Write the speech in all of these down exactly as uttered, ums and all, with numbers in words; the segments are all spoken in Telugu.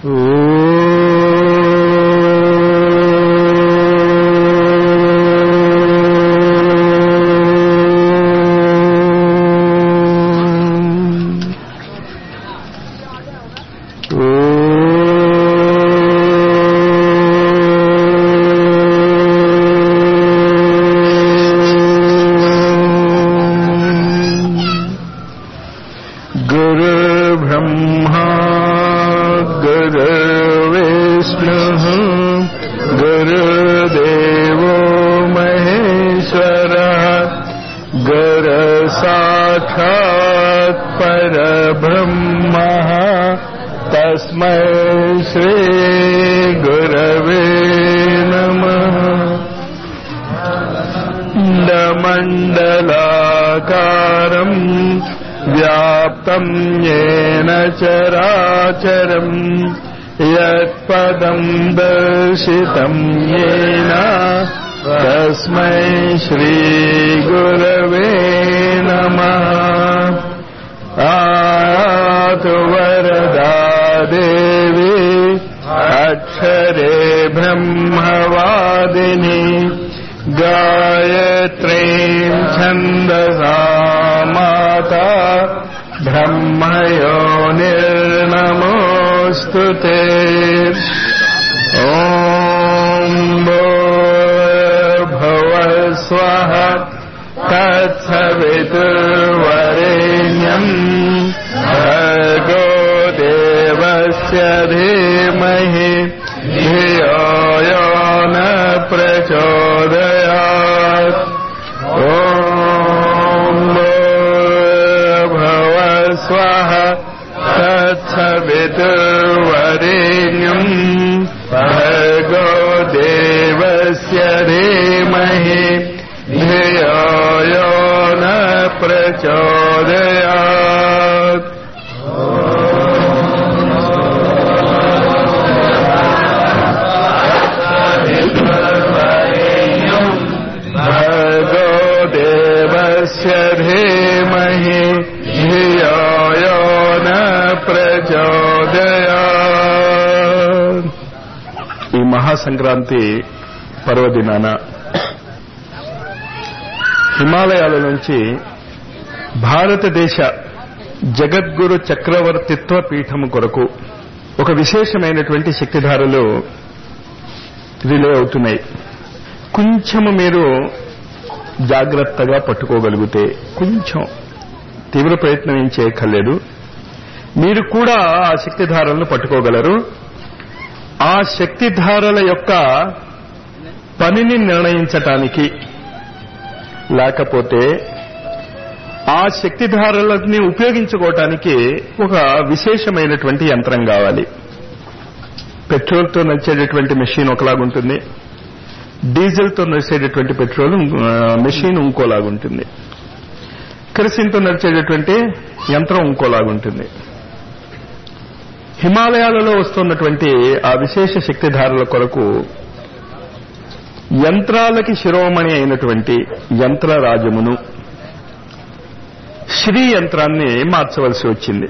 సంక్రాంతి పర్వదినాన హిమాలయాల నుంచి భారతదేశ జగద్గురు చక్రవర్తిత్వ పీఠము కొరకు ఒక విశేషమైనటువంటి శక్తిధారలు రిలే అవుతున్నాయి. కొంచెము మీరు జాగ్రత్తగా పట్టుకోగలిగితే, కొంచెం తీవ్ర ప్రయత్నం ఏం చేయక్కర్లేదు, మీరు కూడా ఆ శక్తిధారలను పట్టుకోగలరు. ఆ శక్తిధారల యొక్క పనిని నిర్ణయించటానికి, లేకపోతే ఆ శక్తిధారలని ఉపయోగించుకోవటానికి ఒక విశేషమైనటువంటి యంత్రం కావాలి. పెట్రోల్తో నడిచేటటువంటి మెషిన్ ఒకలాగుంటుంది, డీజిల్తో నడిచేటటువంటి పెట్రోల్ మెషిన్ ఇంకోలాగుంటుంది, కెరసిన్తో నడిచేటటువంటి యంత్రం ఇంకోలాగుంటుంది. హిమాలయాలలో వస్తున్నటువంటి ఆ విశేష శక్తిధారల కొరకు యంత్రాలకి శిరోమణి అయినటువంటి యంత్రరాజమును, శ్రీ యంత్రాన్ని మార్చవలసి వచ్చింది.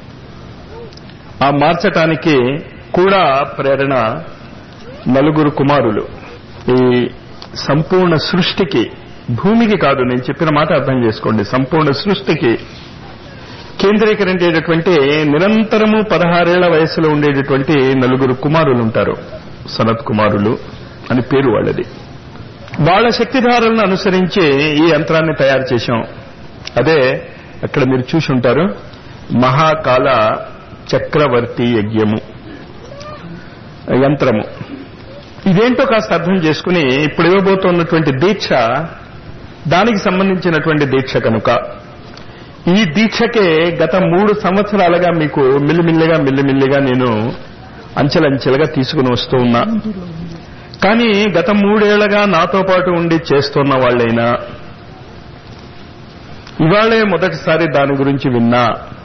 ఆ మార్చటానికి కూడా ప్రేరణ నలుగురు కుమారులు. ఈ సంపూర్ణ సృష్టికి, భూమికి కాదు, నేను చెప్పిన మాట అర్థం చేసుకోండి, సంపూర్ణ సృష్టికి కేంద్రీకరించేటటువంటి నిరంతరము పదహారేళ్ల వయసులో ఉండేటటువంటి నలుగురు కుమారులు ఉంటారు. సనత్ కుమారులు అని పేరు వాళ్ళది. వాళ్ళ శక్తిధారలను అనుసరించి ఈ యంత్రాన్ని తయారు చేశాం. అదే అక్కడ మీరు చూసి ఉంటారు, మహాకాల చక్రవర్తి యజ్ఞము యంత్రము. ఇదేంటో కాస్త అర్థం చేసుకుని ఇప్పుడు ఇవ్వబోతున్నటువంటి దీక్ష దానికి సంబంధించినటువంటి దీక్ష కనుక ఈ దీక్షకే గత మూడు సంవత్సరాలుగా మీకు మిల్లిమిల్లిగా మిల్లిమిల్లిగా నేను అంచెలంచెలుగా తీసుకుని వస్తూ ఉన్నా. కానీ గత మూడేళ్లుగా నాతో పాటు ఉండి చేస్తున్న వాళ్ళైనా ఇవాళే మొదటిసారి దాని గురించి విన్నా.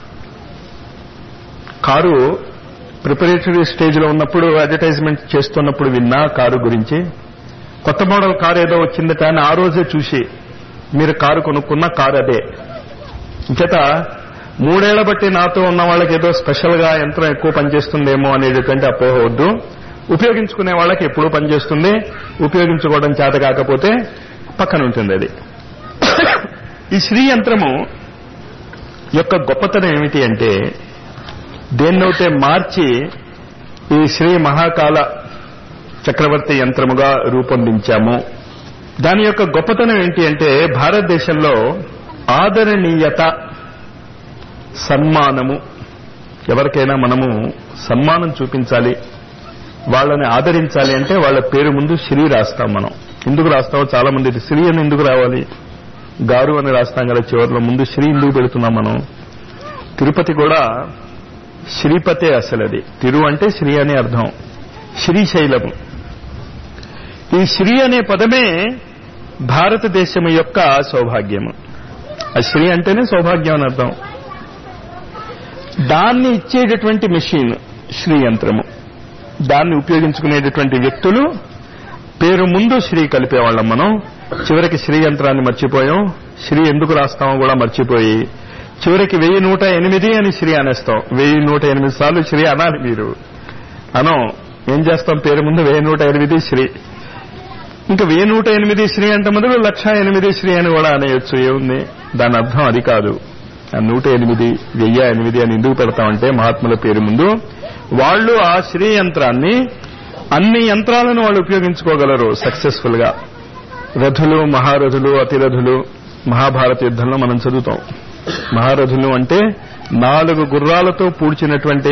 కారు ప్రిపరేటరీ స్టేజ్ లో ఉన్నప్పుడు, అడ్వర్టైజ్మెంట్ చేస్తున్నప్పుడు విన్నా కారు గురించి. కొత్త మోడల్ కారు ఏదో వచ్చిందట అని ఆ రోజే చూసి మీరు కారు కొనుక్కున్న కారు అదే. చేత మూడేళ్ల బట్టి నాతో ఉన్న వాళ్ళకి ఏదో స్పెషల్ గా యంత్రం ఎక్కువ పనిచేస్తుందేమో అనేటువంటి అపోహ వద్దు. ఉపయోగించుకునే వాళ్ళకి ఎప్పుడూ పనిచేస్తుంది. ఉపయోగించుకోవడం చేత కాకపోతే పక్కన ఉంటుంది అది. ఈ శ్రీ యంత్రము యొక్క గొప్పతనం ఏమిటి అంటే, దేన్నైతే మార్చి ఈ శ్రీ మహాకాల చక్రవర్తి యంత్రముగా రూపొందించాము, దాని యొక్క గొప్పతనం ఏంటి అంటే, భారతదేశంలో ఆదరణీయత, సన్మానము, ఎవరికైనా మనము సన్మానం చూపించాలి, వాళ్ళని ఆదరించాలి అంటే వాళ్ళ పేరు ముందు శ్రీ రాస్తాం. మనం ఎందుకు రాస్తామో చాలా మంది శ్రీ అని ఎందుకు రావాలి, గారు అని రాస్తాం కదా చివరిలో, ముందు శ్రీ ఎందుకు పెడుతున్నాం మనం. తిరుపతి కూడా శ్రీపతే అసలు, అది తిరు అంటే శ్రీ అనే అర్థం, శ్రీశైలము. ఈ శ్రీ అనే పదమే భారతదేశం యొక్క సౌభాగ్యము. ఆ శ్రీ అంటేనే సౌభాగ్యం అని అర్థం. దాన్ని ఇచ్చేటటువంటి మెషిన్ శ్రీ యంత్రము. దాన్ని ఉపయోగించుకునేటటువంటి వ్యక్తులు పేరు ముందు శ్రీ కలిపేవాళ్ళం మనం. చివరికి శ్రీ యంత్రాన్ని మర్చిపోయాం. శ్రీ ఎందుకు రాస్తామో కూడా మర్చిపోయి చివరికి వెయ్యి నూట ఎనిమిది అని శ్రీ అనేస్తాం. వెయ్యి నూట ఎనిమిది సార్లు శ్రీ అనాలి మీరు. అనం ఏం చేస్తాం, పేరు ముందు వెయ్యి నూట ఎనిమిది శ్రీ. ఇంకా వెయ్యి నూట ఎనిమిది శ్రీ అంటే మొదలు లక్ష ఎనిమిది శ్రీ అని కూడా అనేయొచ్చు. ఏముంది, దాని అర్థం అది కాదు. నూట ఎనిమిది వెయ్యి ఎనిమిది అని ఎందుకు పెడతామంటే, మహాత్ముల పేరు ముందు వాళ్ళు ఆ శ్రీ యంత్రాన్ని, అన్ని యంత్రాలను వాళ్ళు ఉపయోగించుకోగలరు సక్సెస్ఫుల్ గా. రథులు, మహారథులు, అతిరథులు మహాభారత యుద్ధంలో మనం చదువుతాం. మహారథులు అంటే నాలుగు గుర్రాలతో పూడ్చినటువంటి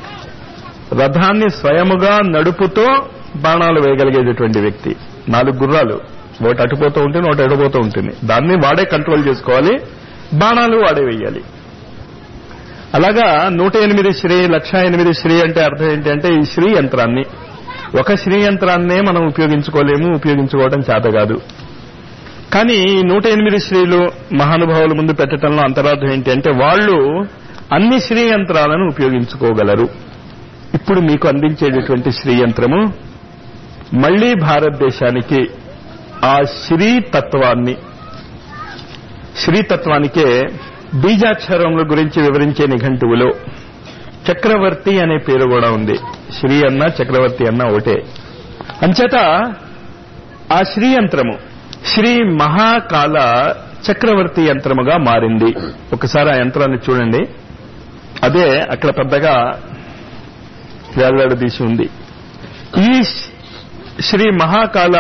రథాన్ని స్వయముగా నడుపుతో బాణాలు వేయగలిగేటటువంటి వ్యక్తి. నాలుగు గుర్రాలు, ఒకటి అటుపోతూ ఉంటుంది, ఒకటి ఎడపోతూ ఉంటుంది. దాన్ని వాడే కంట్రోల్ చేసుకోవాలి, బాణాలు వాడే వేయాలి. అలాగా నూట ఎనిమిది శ్రీ, లక్ష ఎనిమిది శ్రీ అంటే అర్థం ఏంటి అంటే, ఈ శ్రీ యంత్రాన్ని, ఒక శ్రీ యంత్రాన్నే మనం ఉపయోగించుకోలేము, ఉపయోగించుకోవడం చేత కాదు. కానీ ఈ నూట ఎనిమిది శ్రీలు మహానుభావుల ముందు పెట్టడంలో అంతరార్థం ఏంటి అంటే, వాళ్ళు అన్ని శ్రీ యంత్రాలను ఉపయోగించుకోగలరు. ఇప్పుడు మీకు అందించేటటువంటి శ్రీ యంత్రము మళ్లీ భారతదేశానికి ఆ శ్రీ తత్వాన్ని, శ్రీతత్వానికే బీజాక్షరముల గురించి వివరించే నిఘంటువులో చక్రవర్తి అనే పేరు కూడా ఉంది. శ్రీ అన్న చక్రవర్తి అన్న ఒకటే. అంచేత ఆ శ్రీ యంత్రము శ్రీ మహాకాల చక్రవర్తి యంత్రముగా మారింది. ఒకసారి ఆ యంత్రాన్ని చూడండి. అదే అక్కడ పెద్దగా వేలాడదీసి ఉంది. ఈ శ్రీ మహాకాల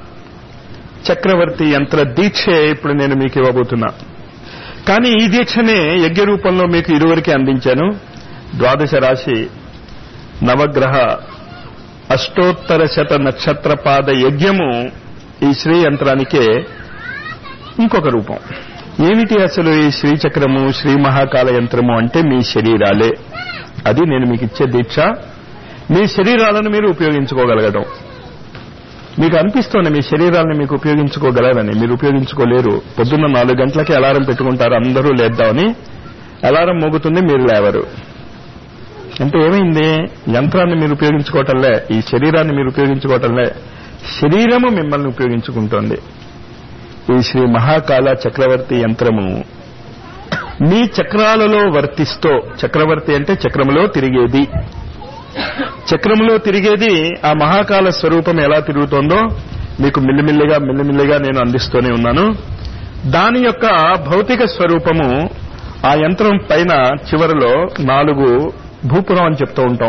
చక్రవర్తి యంత్ర దీక్షే ఇప్పుడు నేను మీకు ఇవ్వబోతున్నా. కానీ ఈ దీక్షనే యజ్ఞ రూపంలో మీకు ఇరువురికి అందించాను. ద్వాదశ రాశి నవగ్రహ అష్టోత్తర శత నక్షత్రపాద యజ్ఞము ఈ శ్రీ యంత్రానికే ఇంకొక రూపం. ఏమిటి అసలు ఈ శ్రీచక్రము, శ్రీ మహాకాల యంత్రము అంటే మీ శరీరాలే. అది నేను మీకు ఇచ్చే దీక్ష. మీ శరీరాలను మీరు ఉపయోగించుకోగలగడం. మీకు అనిపిస్తోంది మీ శరీరాలను మీకు ఉపయోగించుకోగలరని, మీరు ఉపయోగించుకోలేరు. పొద్దున్న నాలుగు గంటలకి అలారం పెట్టుకుంటారు అందరూ లేద్దామని. అలారం మోగుతుంది, మీరు లేవరు. అంటే ఏమైంది, యంత్రాన్ని మీరు ఉపయోగించుకోవటంలే, ఈ శరీరాన్ని మీరు ఉపయోగించుకోవటంలే, శరీరము మిమ్మల్ని ఉపయోగించుకుంటోంది. ఈ శ్రీ మహాకాల చక్రవర్తి యంత్రము మీ చక్రాలలో వర్తిస్తూ, చక్రవర్తి అంటే చక్రములో తిరిగేది, చక్రములో తిరిగేది ఆ మహాకాల స్వరూపం ఎలా తిరుగుతోందో మీకు మిల్లిమిల్లిగా మిల్లిమిల్లిగా నేను అందిస్తూనే ఉన్నాను. దాని యొక్క భౌతిక స్వరూపము ఆ యంత్రం పైన చివరిలో నాలుగు భూపురం అని చెప్తూ ఉంటాం.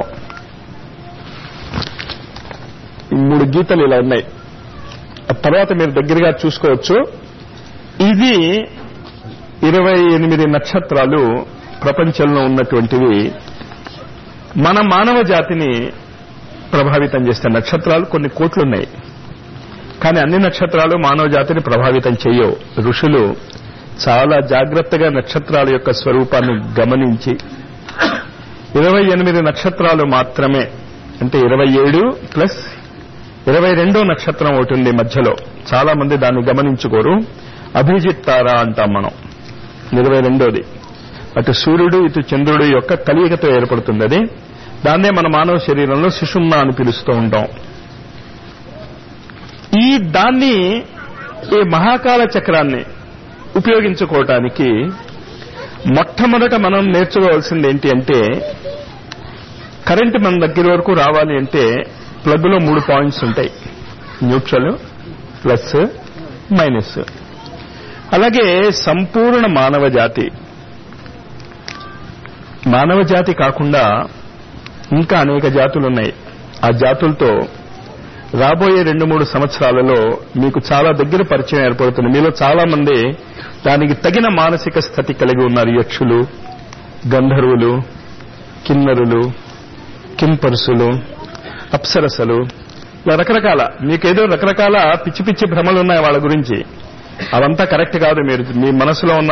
మూడు గీతలు ఇలా ఉన్నాయి. తర్వాత మీరు దగ్గరగా చూసుకోవచ్చు. ఇది ఇరవై ఎనిమిది నక్షత్రాలు ప్రపంచంలో ఉన్నటువంటివి. మన మానవ జాతిని ప్రభావితం చేస్తే నక్షత్రాలు కొన్ని కోట్లున్నాయి, కానీ అన్ని నక్షత్రాలు మానవ జాతిని ప్రభావితం చేయవు. ఋషులు చాలా జాగ్రత్తగా నక్షత్రాల యొక్క స్వరూపాన్ని గమనించి ఇరవై ఎనిమిది నక్షత్రాలు మాత్రమే, అంటే ఇరవై ఏడు ప్లస్ ఇరవై రెండో నక్షత్రం ఒకటి ఉంది మధ్యలో, చాలా మంది దాన్ని గమనించుకోరు. అభిజిత్ తార అంటాం మనం, ఇరవై రెండోది. అటు సూర్యుడు ఇటు చంద్రుడు యొక్క కలియికతో ఏర్పడుతుంది అది. దాన్నే మన మానవ శరీరంలో సుషుమ్న అని పిలుస్తూ ఉంటాం. ఈ దాన్ని, ఈ మహాకాల చక్రాన్ని ఉపయోగించుకోవటానికి మొట్టమొదట మనం నేర్చుకోవాల్సింది ఏంటి అంటే, కరెంట్ మన దగ్గర వరకు రావాలి అంటే ప్లగ్ లో మూడు పాయింట్స్ ఉంటాయి, న్యూట్రల్, ప్లస్, మైనస్. అలాగే సంపూర్ణ మానవ జాతి, మానవ జాతి కాకుండా ఇంకా అనేక జాతులు ఉన్నాయి. ఆ జాతులతో రాబోయే రెండు మూడు సంవత్సరాలలో మీకు చాలా దగ్గర పరిచయం ఏర్పడుతుంది. మీలో చాలా మంది దానికి తగిన మానసిక స్థితి కలిగి ఉన్నారు. యక్షులు, గంధర్వులు, కిన్నరులు, కింపరుసులు, అప్సరసలు, ఇలా రకరకాల, మీకేదో రకరకాల పిచ్చి పిచ్చి భ్రమలు ఉన్నాయి వాళ్ళ గురించి. అవంతా కరెక్ట్ కాదు. మీరు మీ మనసులో ఉన్న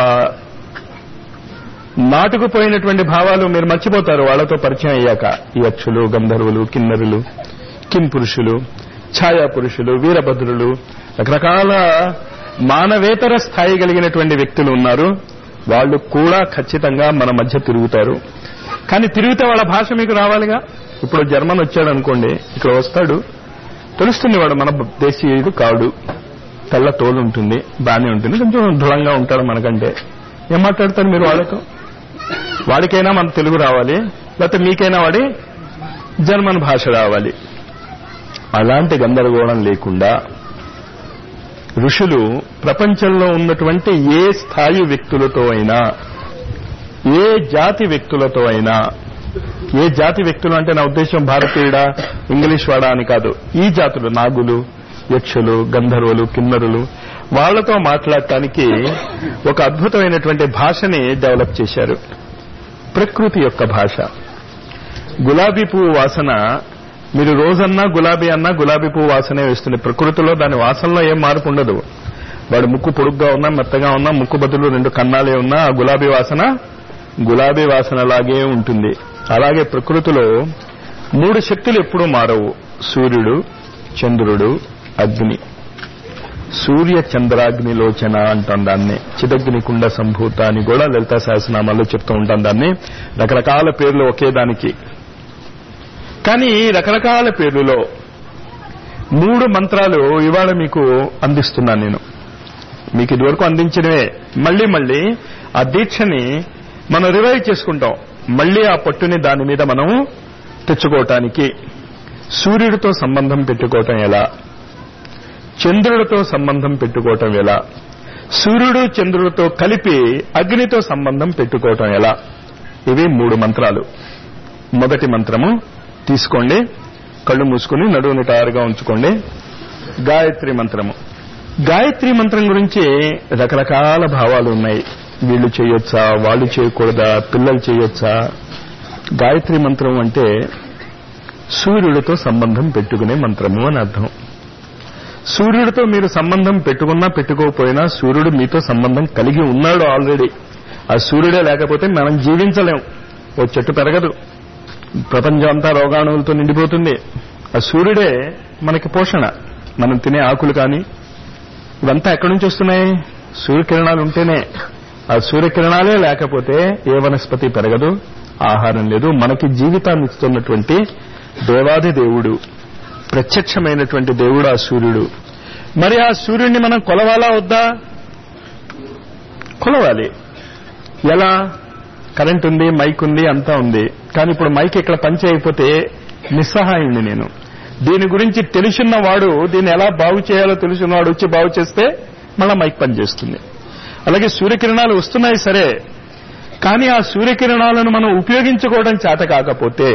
నాటుకుపోయినటువంటి భావాలు మీరు మర్చిపోతారు వాళ్ళతో పరిచయం అయ్యాక. యక్షులు, గంధర్వులు, కిన్నరులు, కింపురుషులు, ఛాయా పురుషులు, వీరభద్రులు, రకరకాల మానవేతర స్థాయి కలిగినటువంటి వ్యక్తులు ఉన్నారు. వాళ్ళు కూడా ఖచ్చితంగా మన మధ్య తిరుగుతారు. కానీ తిరిగితే వాళ్ళ భాష మీకు రావాలిగా. ఇప్పుడు జర్మన్ వచ్చాడు అనుకోండి, ఇక్కడ వస్తాడు, తెలుస్తుంది వాడు మన దేశీయుడు కాడు, తెల్ల తోలు ఉంటుంది, బాగానే ఉంటుంది, కొంచెం దృఢంగా ఉంటాడు మనకంటే. ఏం మాట్లాడతారు మీరు వాళ్ళతో? వాడికైనా మన తెలుగు రావాలి, లేకపోతే మీకైనా వాడి జర్మన్ భాష రావాలి. అలాంటి గందరగోళం లేకుండా ఋషులు ప్రపంచంలో ఉన్నటువంటి ఏ స్థాయి వ్యక్తులతో అయినా, ఏ జాతి వ్యక్తులతో అయినా, ఏ జాతి వ్యక్తులు అంటే నా ఉద్దేశం భారతీయుడా, ఇంగ్లీష్ వాడా అని కాదు, ఈ జాతులు, నాగులు, యక్షులు, గంధర్వులు, కిన్నరులు, వాళ్లతో మాట్లాడటానికి ఒక అద్భుతమైనటువంటి భాషని డెవలప్ చేశారు. ప్రకృతి యొక్క భాష. గులాబీ పువ్వు వాసన మీరు రోజన్నా గులాబీ అన్నా గులాబీ పువ్వు వాసనే వేస్తుంది. ప్రకృతిలో దాని వాసనలో ఏం మార్పు ఉండదు. వాడు ముక్కు పొడుగ్గా ఉన్నా, మెత్తగా ఉన్నా, ముక్కు బదులు రెండు కన్నాలే ఉన్నా ఆ గులాబీ వాసన గులాబీ వాసనలాగే ఉంటుంది. అలాగే ప్రకృతిలో మూడు శక్తులు ఎప్పుడూ మారవు: సూర్యుడు, చంద్రుడు, అగ్ని. సూర్య చంద్రాగ్నిలోచన అంటాం దాన్ని. చిదగ్ని కుండ సంభూత అని కూడా లలితా సహస్రనామాల్లో చెప్తూ ఉంటాం దాన్ని. రకరకాల పేర్లు ఒకే దానికి, కానీ రకరకాల పేర్లలో మూడు మంత్రాలు ఇవాళ మీకు అందిస్తున్నాను నేను. మీకు ఇదివరకు అందించినవే. మళ్లీ మళ్లీ ఆ దీక్షని మనం రివైవ్ చేసుకుంటాం. మళ్లీ ఆ పట్టుని దాని మీద మనం తెచ్చుకోవటానికి సూర్యుడితో సంబంధం పెట్టుకోవటం ఎలా, చంద్రుడితో సంబంధం పెట్టుకోవటం ఎలా, సూర్యుడు చంద్రుడితో కలిపి అగ్నితో సంబంధం పెట్టుకోవటం ఎలా, ఇవి మూడు మంత్రాలు. మొదటి మంత్రము తీసుకోండి, కళ్ళు మూసుకుని నడువు నిటారుగా ఉంచుకోండి. గాయత్రి మంత్రము. గాయత్రి మంత్రం గురించి రకరకాల భావాలు ఉన్నాయి. వీళ్ళు చేయొచ్చా, వాళ్ళు చేయకూడదా, పిల్లలు చేయొచ్చా. గాయత్రి మంత్రం అంటే సూర్యుడితో సంబంధం పెట్టుకునే మంత్రము అని అర్థం. సూర్యుడితో మీరు సంబంధం పెట్టుకున్నా పెట్టుకోకపోయినా సూర్యుడు మీతో సంబంధం కలిగి ఉన్నాడు ఆల్రెడీ. ఆ సూర్యుడే లేకపోతే మనం జీవించలేం. ఓ చెట్టు పెరగదు, ప్రపంచం అంతా రోగాణువులతో నిండిపోతుంది. ఆ సూర్యుడే మనకి పోషణ. మనం తినే ఆకులు కానీ ఇవంతా ఎక్కడి నుంచి వస్తున్నాయి? సూర్యకిరణాలు ఉంటేనే. ఆ సూర్యకిరణాలే లేకపోతే ఏ వనస్పతి పెరగదు, ఆహారం లేదు. మనకి జీవితాన్ని ఇస్తున్నటువంటి దేవాది దేవుడు, ప్రత్యక్షమైనటువంటి దేవుడు ఆ సూర్యుడు. మరి ఆ సూర్యుడిని మనం కొలవాలా వద్దా? కొలవాలి. ఎలా? కరెంట్ ఉంది, మైక్ ఉంది, అంతా ఉంది. కానీ ఇప్పుడు మైక్ ఇక్కడ పనిచే అయిపోతే నిస్సహాయుణ్ణి నేను. దీని గురించి తెలుసున్నవాడు, దీన్ని ఎలా బాగు చేయాలో తెలుసున్నవాడు వచ్చి బాగు చేస్తే మళ్ళా మైక్ పనిచేస్తుంది. అలాగే సూర్యకిరణాలు వస్తున్నాయి సరే, కానీ ఆ సూర్యకిరణాలను మనం ఉపయోగించుకోవడం చేత కాకపోతే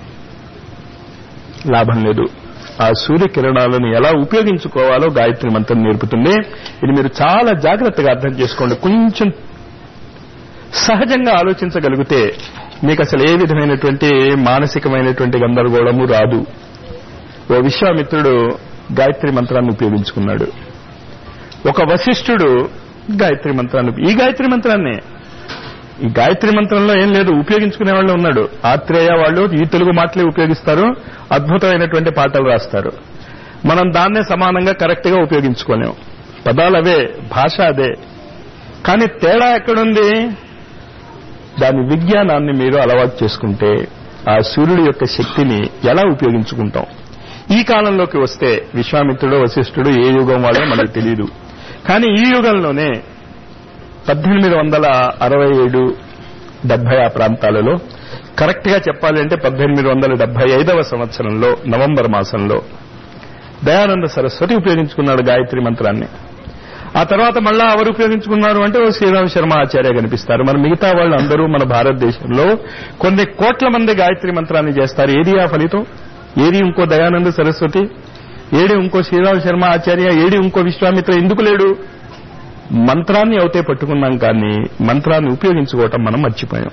లాభం లేదు. ఆ సూర్యకిరణాలను ఎలా ఉపయోగించుకోవాలో గాయత్రి మంత్రం నేర్పుతుంది. ఇది మీరు చాలా జాగ్రత్తగా అర్థం చేసుకోండి. కొంచెం సహజంగా ఆలోచించగలిగితే మీకు అసలు ఏ విధమైనటువంటి మానసికమైనటువంటి గందరగోళము రాదు. ఓ విశ్వామిత్రుడు గాయత్రి మంత్రాన్ని ఉపయోగించుకున్నాడు. ఒక వశిష్ఠుడు గాయత్రి మంత్రాన్ని, ఈ గాయత్రి మంత్రాన్ని, ఈ గాయత్రి మంత్రంలో ఏం లేదు, ఉపయోగించుకునే వాళ్ళు ఉన్నాడు. ఆత్రేయ వాళ్ళు ఈ తెలుగు మాటలే ఉపయోగిస్తారు, అద్భుతమైనటువంటి పాటలు రాస్తారు. మనం దాన్నే సమానంగా కరెక్ట్ గా ఉపయోగించుకోలేం. పదాలు అవే, భాష అదే, కానీ తేడా ఎక్కడుంది? దాని విజ్ఞానాన్ని మీరు అలవాటు చేసుకుంటే ఆ సూర్యుడి యొక్క శక్తిని ఎలా ఉపయోగించుకుంటాం. ఈ కాలంలోకి వస్తే విశ్వామిత్రుడు, వశిష్ఠుడు ఏ యుగం వాళ్ళో మనకు తెలియదు. కానీ ఈ యుగంలోనే పద్దెనిమిది వందల అరవై ఏడు డెబ్బై ఆ ప్రాంతాలలో, కరెక్ట్ గా చెప్పాలంటే పద్దెనిమిది వందల డెబ్బై ఐదవ సంవత్సరంలో నవంబర్ మాసంలో దయానంద సరస్వతి ఉపయోగించుకున్నాడు గాయత్రి మంత్రాన్ని. ఆ తర్వాత మళ్ళా ఎవరు ఉపయోగించుకున్నారు అంటే ఓ శ్రీరామ శర్మ ఆచార్య కనిపిస్తారు. మన మిగతా వాళ్ళు అందరూ మన భారతదేశంలో కొన్ని కోట్ల మంది గాయత్రి మంత్రాన్ని చేస్తారు. ఏది ఆ ఫలితం? ఏది ఇంకో దయానంద సరస్వతి, ఏడి ఇంకో శ్రీరామ శర్మ ఆచార్య, ఏడి ఇంకో విశ్వామిత్ర ఎందుకు లేడు? మంత్రాన్ని అవుతే పట్టుకున్నాం కానీ మంత్రాన్ని ఉపయోగించుకోవటం మనం మర్చిపోయాం.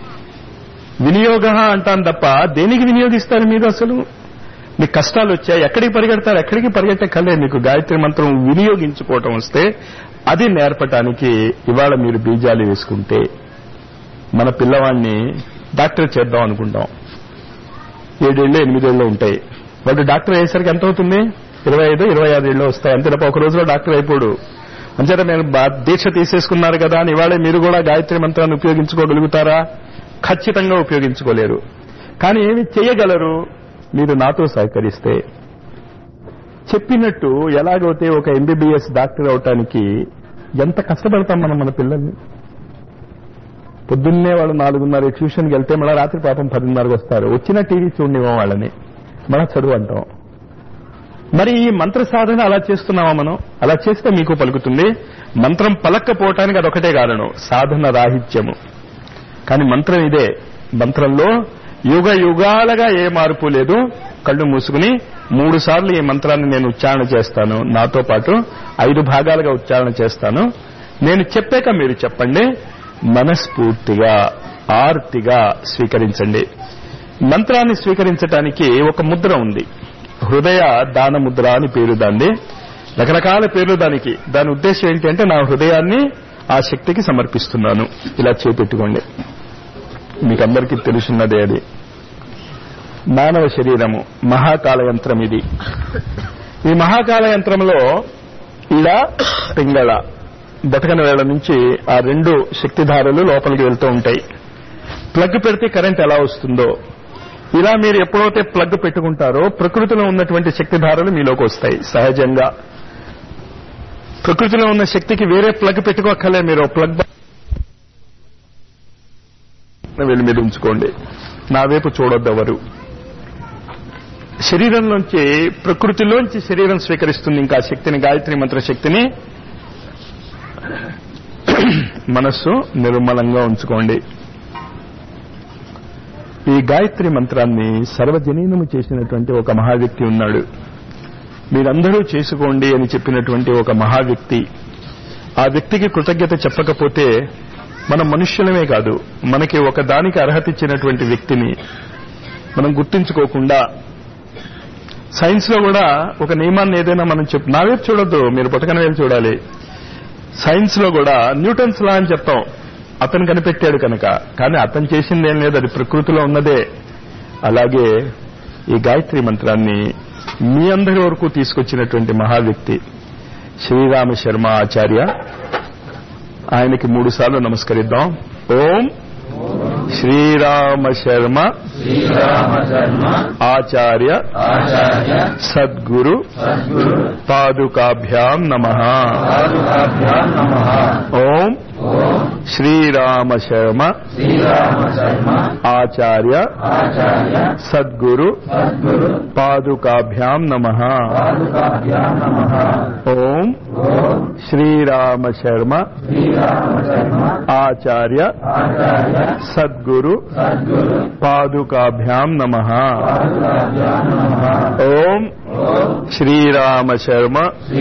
వినియోగ అంటాం తప్ప దేనికి వినియోగిస్తారు మీరు? అసలు మీకు కష్టాలు వచ్చాయి, ఎక్కడికి పరిగెడతారు? ఎక్కడికి పరిగెట్టకలే. మీకు గాయత్రి మంత్రం వినియోగించుకోవటం వస్తే అది నేర్పటానికి ఇవాళ మీరు బీజాలు వేసుకుంటే, మన పిల్లవాడిని డాక్టర్ చేద్దాం అనుకుంటాం, ఏడేళ్ళు ఎనిమిదేళ్ళు ఉంటాయి. వాడు డాక్టర్ అయ్యేసరికి ఎంత అవుతుంది? ఇరవై ఐదు ఇరవై ఆరు ఏళ్ళు వస్తాయి. అంతే తప్ప ఒక రోజులో డాక్టర్ అయిపోడు. అంచేత మీరు దీక్ష తీసేసుకున్నారు కదా అని ఇవాళ మీరు కూడా గాయత్రి మంత్రాన్ని ఉపయోగించుకోగలుగుతారా? ఖచ్చితంగా ఉపయోగించుకోలేరు. కానీ ఏమి చేయగలరు? మీరు నాతో సహకరిస్తే. చెప్పినట్టు ఎలాగైతే ఒక ఎంబీబీఎస్ డాక్టర్ అవటానికి ఎంత కష్టపడతాం మనం మన పిల్లల్ని. పొద్దున్నే వాళ్ళు నాలుగున్నర ట్యూషన్కి వెళ్తే మళ్ళీ రాత్రి పాపం పదిన్నరకు వస్తారు. వచ్చిన టీవీ చూడనివ్వం వాళ్ళని, మన చదువు అంటాం. మరి ఈ మంత్ర సాధన అలా చేస్తున్నామా మనం? అలా చేస్తే మీకు పలుకుతుంది. మంత్రం పలక్కపోవటానికి అదొకటే కారణం, సాధన రాహిత్యము. కానీ మంత్రం ఇదే. మంత్రంలో యుగ యుగాలుగా ఏ మార్పు లేదు. కళ్ళు మూసుకుని మూడు సార్లు ఈ మంత్రాన్ని నేను ఉచ్చారణ చేస్తాను. నాతో పాటు ఐదు భాగాలుగా ఉచ్చారణ చేస్తాను. నేను చెప్పాక మీరు చెప్పండి. మనస్ఫూర్తిగా ఆర్తిగా స్వీకరించండి. మంత్రాన్ని స్వీకరించడానికి ఒక ముద్ర ఉంది, హృదయ దాన ముద్ర అని పేరు దాన్ని. రకరకాల పేర్లు దానికి. దాని ఉద్దేశం ఏంటి అంటే నా హృదయాన్ని ఆ శక్తికి సమర్పిస్తున్నాను. ఇలా చేపెట్టుకోండి. మీకందరికీ తెలుసున్నదే అది. మానవ శరీరము మహాకాల యంత్రం ఇది. ఈ మహాకాల యంత్రంలో ఇలా పింగళ బతకని వేళ నుంచి ఆ రెండు శక్తిధారలు లోపలికి వెళ్తూ ఉంటాయి. ప్లగ్ పెడితే కరెంట్ ఎలా వస్తుందో ఇలా మీరు ఎప్పుడైతే ప్లగ్ పెట్టుకుంటారో ప్రకృతిలో ఉన్నటువంటి శక్తిధారలు మీలోకి వస్తాయి సహజంగా. ప్రకృతిలో ఉన్న శక్తికి వేరే ప్లగ్ పెట్టుకోకలే. మీరు ప్లగ్ వెళ్ళి మీద ఉంచుకోండి. నా వైపు చూడొద్దు ఎవరు. శరీరంలోంచి ప్రకృతిలోంచి శరీరం స్వీకరిస్తుంది ఇంకా శక్తిని, గాయత్రి మంత్ర శక్తిని. మనస్సు నిర్మలంగా ఉంచుకోండి. ఈ గాయత్రి మంత్రాన్ని సర్వజనీనము చేసినటువంటి ఒక మహావ్యక్తి ఉన్నాడు. మీరందరూ చేసుకోండి అని చెప్పినటువంటి ఒక మహావ్యక్తి. ఆ వ్యక్తికి కృతజ్ఞత చెప్పకపోతే మనం మనుష్యులమే కాదు, మనకి ఒక దానికి అర్హత ఇచ్చినటువంటి వ్యక్తిని మనం గుర్తించుకోకుండా, సైన్స్ లో కూడా ఒక నియమాన్ని ఏదైనా మనం చెప్పు, నా వైపు చూడొద్దు, మీరు పట్టుకని వెళ్ళి చూడాలి. సైన్స్ లో కూడా న్యూటన్స్ లా అని చెప్తాం, అతను కనిపెట్టాడు కనుక. కానీ అతను చేసిందేం లేదు, అది ప్రకృతిలో ఉన్నదే. అలాగే ఈ గాయత్రి మంత్రాన్ని మీ అందరి వరకు తీసుకొచ్చినటువంటి మహావ్యక్తి శ్రీరామ శర్మ ఆచార్య. ఆయనకి మూడు సార్లు నమస్కరిద్దాం. ఓం శ్రీరామ శర్మ ఆచార్య సద్గురు పాదుకాభ్యాం నమః. ఓం శ్రీరామ శర్మ ఆచార్య సద్గురు పాదుకాభ్యాం నమః. ఓం శ్రీరామ శర్మ ఆచార్య సద్గురు పాదుకాభ్యాం నమః. ఓం శ్రీరామ శర్మ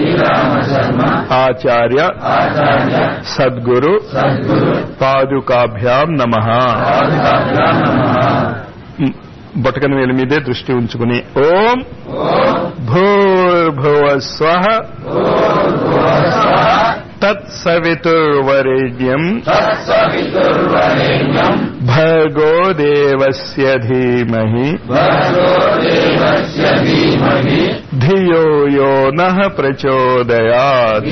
ఆచార్య సద్గురు పాదుకాభ్యాం నమః. బొటకన వేలు మీదే దృష్టి ఉంచుకుని ఓం భూర్భువస్వః తత్సవితుర్వరేణ్యం భర్గో దేవస్య ధీమహి ధియో యో నః ప్రచోదయాత్.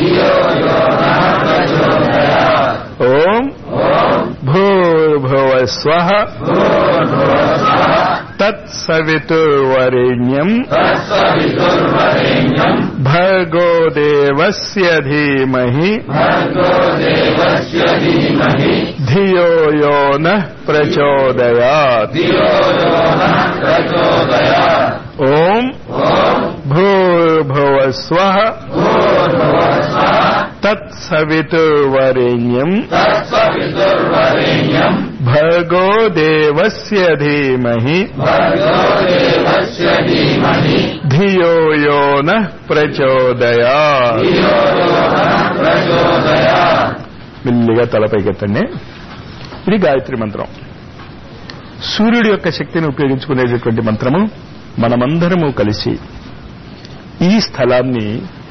ఓం భూర్భువస్వః తత్సవితుర్వరేణ్యం భర్గో దేవస్య ధీమహి ధియో యో నః ప్రచోదయాత్. ఓం భూర్భువస్వః తత్సవితుర్వరేణ్యం భర్గో దేవస్య ధీమహి ధియో యో నః ప్రచోదయాత్. మెల్లిగా తలపైకెత్తండి. ఇది గాయత్రి మంత్రం. సూర్యుడి యొక్క శక్తిని ఉపయోగించుకునేటటువంటి మంత్రము. మనమందరము కలిసి ఈ స్థలాన్ని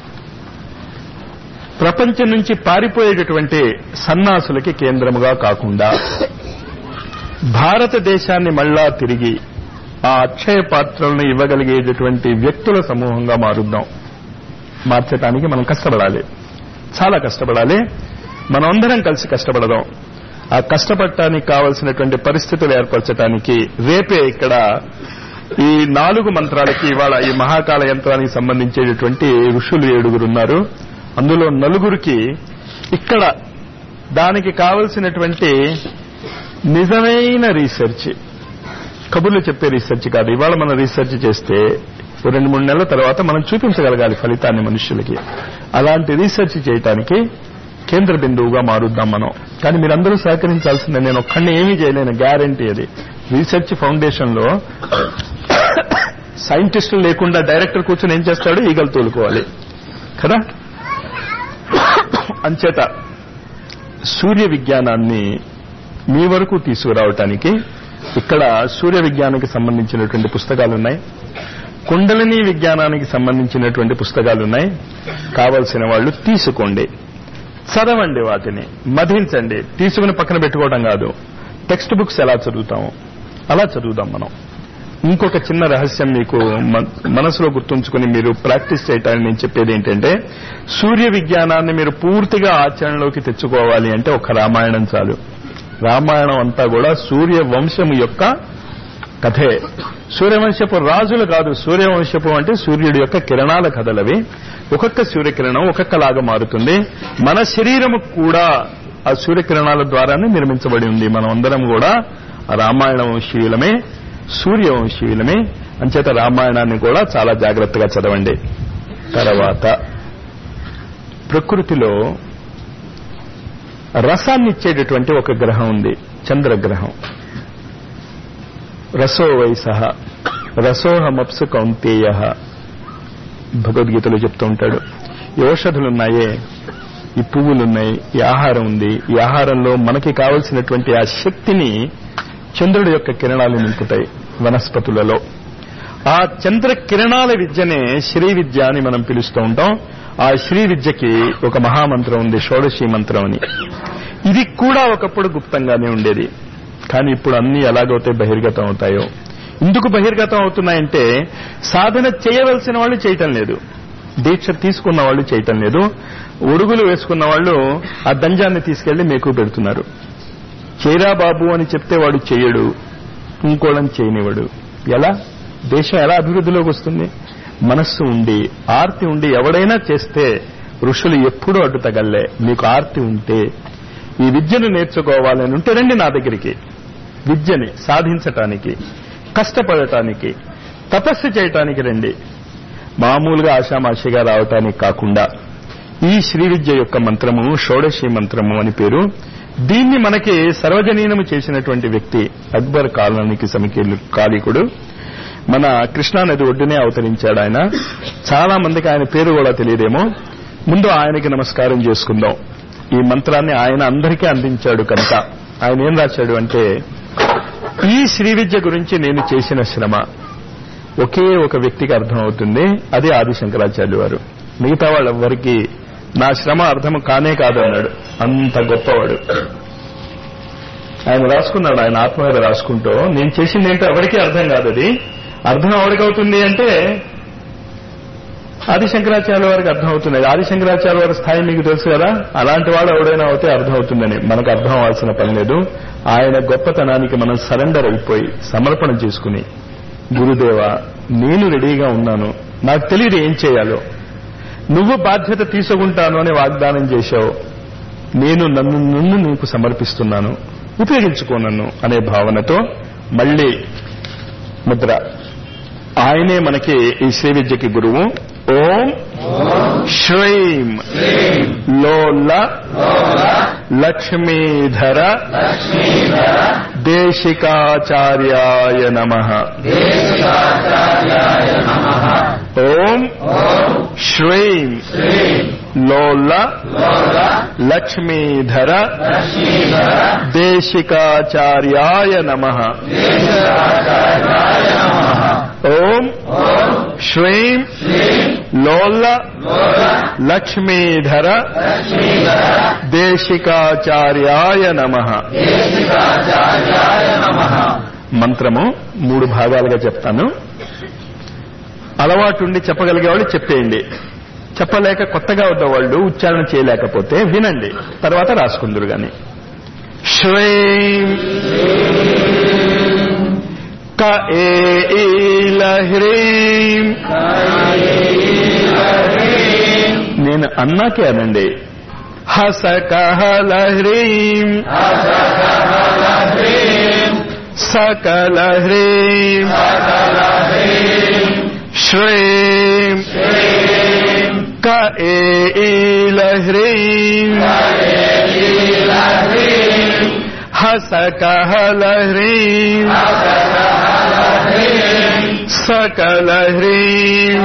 ప్రపంచం నుంచి పారిపోయేటటువంటి సన్నాసులకి కేంద్రముగా కాకుండా భారతదేశాన్ని మళ్లా తిరిగి ఆ అక్షయ పాత్రలను ఇవ్వగలిగేటటువంటి వ్యక్తుల సమూహంగా మారుద్దాం. మార్చడానికి మనం కష్టపడాలి, చాలా కష్టపడాలి. మనమందరం కలిసి కష్టపడదాం. ఆ కష్టపడటానికి కావలసినటువంటి పరిస్థితులు ఏర్పరచడానికి రేపే ఇక్కడ ఈ నాలుగు మంత్రాలకి ఇవాళ ఈ మహాకాల యంత్రానికి సంబంధించేటటువంటి ఋషులు ఏడుగురున్నారు. అందులో నలుగురికి ఇక్కడ దానికి కావలసినటువంటి నిజమైన రీసెర్చ్, కబుర్లు చెప్పే రీసెర్చ్ కాదు. ఇవాళ మనం రీసెర్చ్ చేస్తే రెండు మూడు నెలల తర్వాత మనం చూపించగలగాలి ఫలితాన్ని మనుషులకి. అలాంటి రీసెర్చ్ చేయడానికి కేంద్ర బిందువుగా మారుద్దాం మనం. కానీ మీరందరూ సహకరించాల్సిందే. నేను ఒక్కడిని ఏమీ చేయలేను, గ్యారంటీ అది. రీసెర్చ్ ఫౌండేషన్ లో సైంటిస్టులు లేకుండా డైరెక్టర్ కూర్చొని ఏం చేస్తాడు? ఈగలు తోలుకోవాలి కదా. అంచేత సూర్య విజ్ఞానాన్ని మీ వరకు తీసుకురావటానికి ఇక్కడ సూర్య విజ్ఞానానికి సంబంధించినటువంటి పుస్తకాలున్నాయి, కుండలిని విజ్ఞానానికి సంబంధించినటువంటి పుస్తకాలున్నాయి. కావలసిన వాళ్ళు తీసుకోండి, చదవండి, వాటిని మధించండి. తీసుకుని పక్కన పెట్టుకోవడం కాదు. టెక్స్ట్ బుక్స్ ఎలా చదువుతాము అలా చదువుదాం మనం. ఇంకొక చిన్న రహస్యం మీకు మనసులో గుర్తుంచుకుని మీరు ప్రాక్టీస్ చేయటానికి నేను చెప్పేది ఏంటంటే, సూర్య విజ్ఞానాన్ని మీరు పూర్తిగా ఆచరణలోకి తెచ్చుకోవాలి అంటే ఒక రామాయణం చాలు. రామాయణం అంతా కూడా సూర్య వంశం యొక్క కథే. సూర్యవంశపు రాజులు కాదు. సూర్యవంశపు అంటే సూర్యుడి యొక్క కిరణాల కథలవి. ఒక్కొక్క సూర్యకిరణం ఒక్కొక్కలాగా మారుతుంది. మన శరీరము కూడా ఆ సూర్యకిరణాల ద్వారానే నిర్మించబడి ఉంది. మనం అందరం కూడా రామాయణ వంశీయులమే, సూర్యవంశీయులమే. అంచేత రామాయణాన్ని కూడా చాలా జాగ్రత్తగా చదవండి. తర్వాత ప్రకృతిలో రసాన్ని ఇచ్చేటటువంటి ఒక గ్రహం ఉంది, చంద్రగ్రహం. రసో వైసహ రసోహమప్సు కౌంతేయ భగవద్గీతలో చెప్తూ ఉంటాడు. ఈ ఔషధులున్నాయే, ఈ పువ్వులున్నాయి, ఈ ఆహారం ఉంది. ఈ ఆహారంలో మనకి కావలసినటువంటి ఆ శక్తిని చంద్రుడి యొక్క కిరణాలు నింపుతాయి వనస్పతులలో. ఆ చంద్ర కిరణాల విద్యనే శ్రీ విద్య అని మనం పిలుస్తూ ఉంటాం. ఆ శ్రీ విద్యకి ఒక మహామంత్రం ఉంది, షోడశీ మంత్రం అని. ఇది కూడా ఒకప్పుడు గుప్తంగానే ఉండేది. కానీ ఇప్పుడు అన్ని ఎలాగైతే బహిర్గతం అవుతాయో. ఎందుకు బహిర్గతం అవుతున్నాయంటే సాధన చేయవలసిన వాళ్ళు చేయటం లేదు, దీక్ష తీసుకున్న వాళ్ళు చేయటం లేదు. ఒడుగులు వేసుకున్న వాళ్ళు ఆ దంజాన్ని తీసుకెళ్లి మీకు పెడుతున్నారు. చేయరా బాబు అని చెప్తే వాడు చేయడు, ఇంకోళ్ళని చేయనివాడు. ఎలా దేశం ఎలా అభివృద్ధిలోకి వస్తుంది? మనస్సు ఉండి ఆర్తి ఉండి ఎవడైనా చేస్తే ఋషులు ఎప్పుడూ అడ్డు తగల్లే. మీకు ఆర్తి ఉంటే ఈ విద్యను నేర్చుకోవాలని ఉంటే రండి నా దగ్గరికి. విద్యని సాధించటానికి, కష్టపడటానికి, తపస్సు చేయటానికి రండి. మామూలుగా ఆషామాషిగా రావటానికి కాకుండా ఈ శ్రీ విద్య యొక్క మంత్రము షోడశీ మంత్రము అని పేరు. దీన్ని మనకి సర్వజనీనము చేసినటువంటి వ్యక్తి అక్బర్ కాలానికి సమకాలీకుడు. మన కృష్ణానది ఒడ్డునే అవతరించాడు ఆయన. చాలా మందికి ఆయన పేరు కూడా తెలియదేమో. ముందు ఆయనకి నమస్కారం చేసుకుందాం. ఈ మంత్రాన్ని ఆయన అందరికీ అందించాడు కనుక ఆయన ఏం రాశాడు అంటే, ఈ శ్రీ విద్య గురించి నేను చేసిన శ్రమ ఒకే ఒక వ్యక్తికి అర్థమవుతుంది, అది ఆదిశంకరాచార్యులు వారు. మిగతా వాళ్ళెవ్వరికీ నా శ్రమ అర్థం కానే కాదు అన్నాడు. అంత గొప్పవాడు. ఆయన రాసుకున్నాడు, ఆయన ఆత్మ మీద రాసుకుంటూ, నేను చేసింది ఏంటో ఎవరికీ అర్థం కాదు. అది అర్థం ఎవరికవుతుంది అంటే ఆదిశంకరాచార్య వారికి అర్థమవుతుంది. ఆదిశంకరాచార్య వారి స్థాయి మీకు తెలుసు కదా. అలాంటి వాడు ఎవడైనా అవుతే అర్థమవుతుందని మనకు అర్థం అవ్వాల్సిన పని లేదు. ఆయన గొప్పతనానికి మనం సరెండర్ అయిపోయి సమర్పణ చేసుకుని గురుదేవా, నేను రెడీగా ఉన్నాను, నాకు తెలియదు ఏం చేయాలో, నువ్వు బాధ్యత తీసుకుంటాను అని వాగ్దానం చేశావు, నేను నన్ను నన్ను నీకు సమర్పిస్తున్నాను, ఉపయోగించుకో నన్ను అనే భావనతో మళ్లీ ముద్ర. ఆయనే మనకి ఈ శ్రీ విద్యకి గురువు. ఓం శ్రీం లోల లక్ష్మీధర దేశికాచార్యాయ నమః. ఓం శ్రీం లోల లక్ష్మీధర దేశికాచార్యాయ నమః. ఓం శ్రీం లోల లక్ష్మీధర దేశికాచార్యాయ నమః. మంత్రము మూడు భాగాలుగా చెప్తాను. అలవాటుండి చెప్పగలిగే వాళ్ళు చెప్పేయండి, చెప్పలేక కొత్తగా ఉన్నవాళ్ళు ఉచ్చారణ చేయలేకపోతే వినండి, తర్వాత రాసుకుందరు గాని. శ్రీం క ఏ హ్రీం. నేను అన్నాకే అనండి. హస కహల హ్రీం సకల హ్రీం శ్రీం క ఏ హ్రీం హస కహల హ్రీం సకల హ్రీం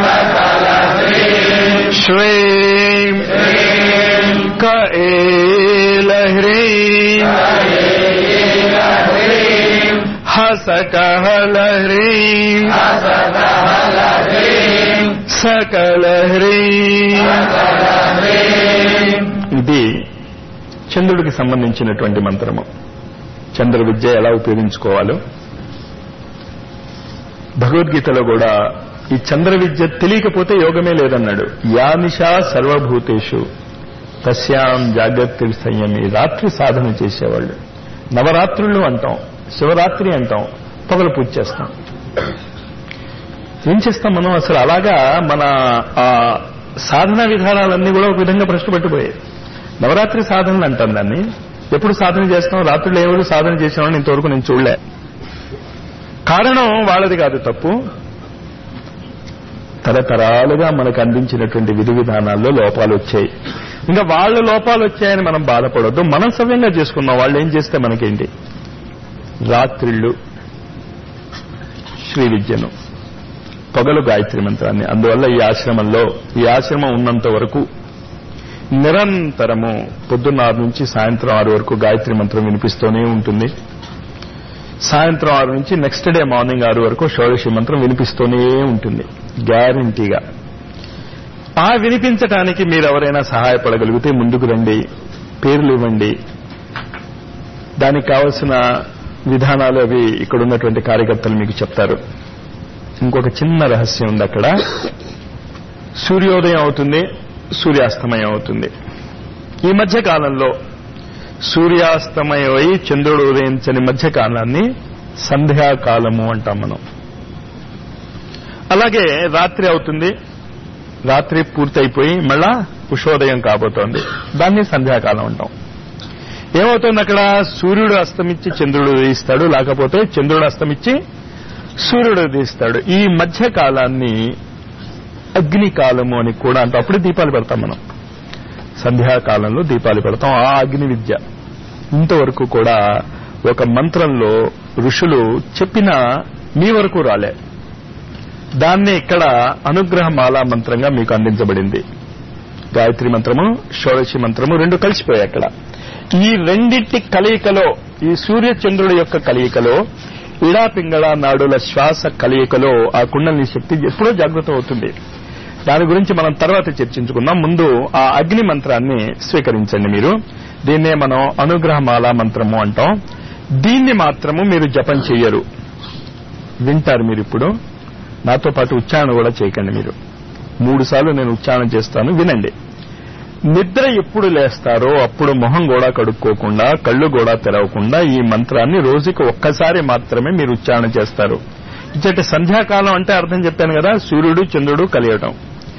శ్రీం క ఏ హ్రీం హస కహల హ్రీం సకల హ్రీం. ఇది చంద్రుడికి సంబంధించినటువంటి మంత్రము. చంద్ర విద్య ఎలా ఉపయోగించుకోవాలో భగవద్గీతలో కూడా ఈ చంద్ర విద్య తెలియకపోతే యోగమే లేదన్నాడు. యా నిశా సర్వభూతేషు తస్యాం జాగ్రత్త సంయమి. రాత్రి సాధన చేసేవాళ్ళు నవరాత్రులు అంటాం, శివరాత్రి అంటాం, పగలు పూజ చేస్తాం. ఏం చేస్తాం మనం అసలు? అలాగా మన ఆ సాధన విధానాలన్నీ కూడా ఒక విధంగా భ్రష్టుపట్టిపోయాయి. నవరాత్రి సాధనలు అంటాం దాన్ని. ఎప్పుడు సాధన చేస్తాం? రాత్రులు ఎవరు సాధన చేసేవాడిని ఇంతవరకు నేను చూడలే. కారణం వాళ్ళది కాదు తప్పు, తరతరాలుగా మనకు అందించినటువంటి విధి విధానాల్లో లోపాలు వచ్చాయి. ఇంకా వాళ్ళ లోపాలు వచ్చాయని మనం బాధపడొద్దు, మనం సవ్యంగా చేసుకున్నాం. వాళ్ళు ఏం చేస్తే మనకేంటి? రాత్రిళ్ళు శ్రీ విద్యను, పగలు గాయత్రి మంత్రాన్ని. అందువల్ల ఈ ఆశ్రమంలో, ఈ ఆశ్రమం ఉన్నంత వరకు నిరంతరము పొద్దున్న ఆరు నుంచి సాయంత్రం ఆరు వరకు గాయత్రి మంత్రం వినిపిస్తూనే ఉంటుంది. సాయంత్రం ఆరు నుంచి నెక్స్ట్ డే మార్నింగ్ ఆరు వరకు షోడశి మంత్రం వినిపిస్తూనే ఉంటుంది గ్యారంటీగా. ఆ వినిపించటానికి మీరు ఎవరైనా సహాయపడగలిగితే ముందుకు రండి, పేర్లు ఇవ్వండి. దానికి కావలసిన విధానాలు అవి ఇక్కడ ఉన్నటువంటి కార్యకర్తలు మీకు చెప్తారు. ఇంకొక చిన్న రహస్యం ఉంది అక్కడ. సూర్యోదయం అవుతుంది, సూర్యాస్తమయం అవుతుంది. ఈ మధ్య కాలంలో సూర్యాస్తమయం అయి చంద్రుడు ఉదయించని మధ్య కాలాన్ని సంధ్యాకాలము అంటాం మనం. అలాగే రాత్రి అవుతుంది, రాత్రి పూర్తయిపోయి మళ్ళా ఉషోదయం కాబోతోంది, దాన్ని సంధ్యాకాలం అంటాం. ఏమవుతుంది అక్కడ? సూర్యుడు అస్తమించి చంద్రుడు ఉదయిస్తాడు, లేకపోతే చంద్రుడు అస్తమించి సూర్యుడు ఉదయిస్తాడు. ఈ మధ్య కాలాన్ని అగ్నికాలము అని కూడా అంటాం. అప్పుడే దీపాలు పెడతాం మనం, సంధ్యాకాలంలో దీపాలు పెడతాం. ఆ అగ్ని విద్య ఇంతవరకు కూడా ఒక మంత్రంలో ఋషులు చెప్పిన మీ వరకు రాలే. దాన్ని ఇక్కడ అనుగ్రహ మాలా మంత్రంగా మీకు అందించబడింది. గాయత్రి మంత్రము, షోడశి మంత్రము రెండు కలిసిపోయాయి అక్కడ. ఈ రెండింటి కలయికలో, ఈ సూర్య చంద్రుడి యొక్క కలయికలో, ఇడా పింగళ నాడుల శ్వాస కలయికలో ఆ కుండలిని శక్తి ఎప్పుడో జాగృత అవుతుంది. దాని గురించి మనం తర్వాత చర్చించుకుందాం. ముందు ఆ అగ్ని మంత్రాన్ని స్వీకరించండి మీరు. దీన్నే మనం అనుగ్రహమాల మంత్రము అంటాం. దీన్ని మాత్రము మీరు జపం చెయ్యరు, వింటారు. మీరు ఇప్పుడు నాతో పాటు ఉచ్చారణ కూడా చేయకండి. మీరు మూడు సార్లు నేను ఉచ్చారణ చేస్తాను, వినండి. నిద్ర ఎప్పుడు లేస్తారో అప్పుడు మొహం కూడా కడుక్కోకుండా, కళ్ళు కూడా తెరవకుండా ఈ మంత్రాన్ని రోజుకి ఒక్కసారి మాత్రమే మీరు ఉచ్చారణ చేస్తారు. ఇచ్చట సంధ్యాకాలం అంటే అర్థం చెప్పాను కదా, సూర్యుడు చంద్రుడు కలియటం.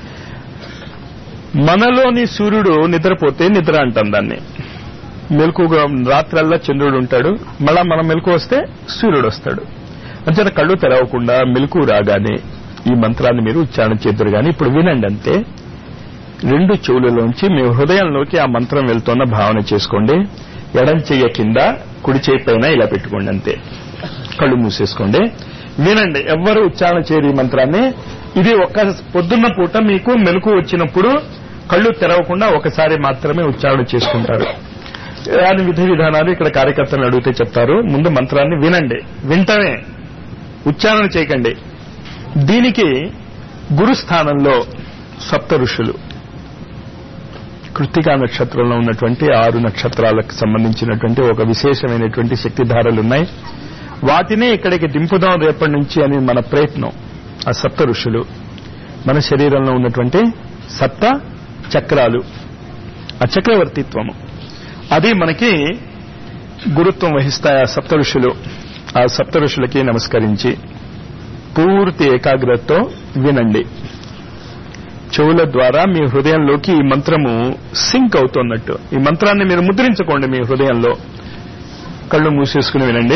మనలోని సూర్యుడు నిద్రపోతే నిద్ర అంటాం దాన్ని. మెలకుగా రాత్రల్లా చంద్రుడు ఉంటాడు, మళ్ళా మనం మెలకు వస్తే సూర్యుడు వస్తాడు. అంచేత కళ్ళు తెరవకుండా మెలకు రాగానే ఈ మంత్రాన్ని మీరు ఉచ్చారణ చేద్దరు. కానీ ఇప్పుడు వినండి అంతే. రెండు చెవులలోంచి మీ హృదయంలోకి ఆ మంత్రం వెళ్తున్న భావన చేసుకోండి. ఎడం చెయ్య కింద, కుడి చేయి పైన ఇలా పెట్టుకోండి అంతే. కళ్ళు మూసేసుకోండి, వినండి. ఎవ్వరు ఉచ్చారణ చేయరు ఈ మంత్రాన్ని. ఇది ఒక్క పొద్దున్న పూట మీకు మెలకు వచ్చినప్పుడు కళ్ళు తెరవకుండా ఒకసారి మాత్రమే ఉచ్చారణ చేసుకుంటారు. దాని విధి విధానాలు ఇక్కడ కార్యకర్తలను అడిగితే చెప్తారు. ముందు మంత్రాన్ని వినండి, వింటమే, ఉచ్చారణ చేయకండి. దీనికి గురుస్థానంలో సప్త ఋషులు, కృత్తికా నక్షత్రంలో ఉన్నటువంటి ఆరు నక్షత్రాలకు సంబంధించినటువంటి ఒక విశేషమైనటువంటి శక్తిధారలున్నాయి. వాటినే ఇక్కడికి దింపుదాం రేపటి నుంచి అని మన ప్రయత్నం. ఆ సప్త ఋషులు మన శరీరంలో ఉన్నటువంటి సప్త చక్రాలు, ఆ చక్రవర్తిత్వము, అది మనకి గురుత్వం వహిస్తాయి ఆ సప్త ఋషులు. ఆ సప్త ఋషులకి నమస్కరించి పూర్తి ఏకాగ్రతతో వినండి. చెవుల ద్వారా మీ హృదయంలోకి ఈ మంత్రము సింక్ అవుతున్నట్టు ఈ మంత్రాన్ని మీరు ముద్రించుకోండి మీ హృదయంలో. కళ్ళు మూసేసుకుని వినండి.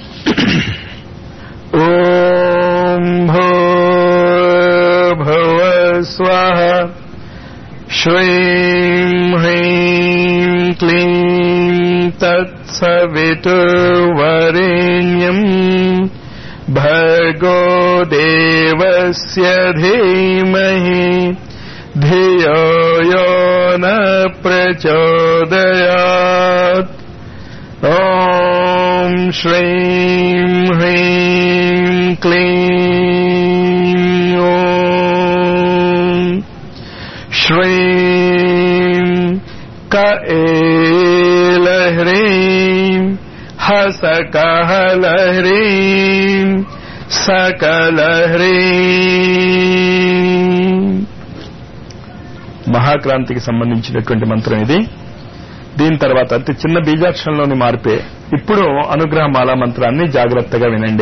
ఓం భూర్భువ స్వః శ్రీం హ్రీం క్లీం తత్సవితుర్వరేణ్యం భర్గో దేవస్య ధీమహి ధియో యో న ప్రచోదయాత్. ఓం శ్రీం హ్రీం క్లీం ఓం శ్రీం కఏలహ్రీం హసకహలహ్రీం సకలహ్రీం. మహాక్రాంతికి సంబంధించినటువంటి మంత్రం ఇది. దీని తర్వాత అతి చిన్న బీజాక్షరంలోని మార్పే. ఇప్పుడు అనుగ్రహమాల మంత్రాన్ని జాగ్రత్తగా వినండి.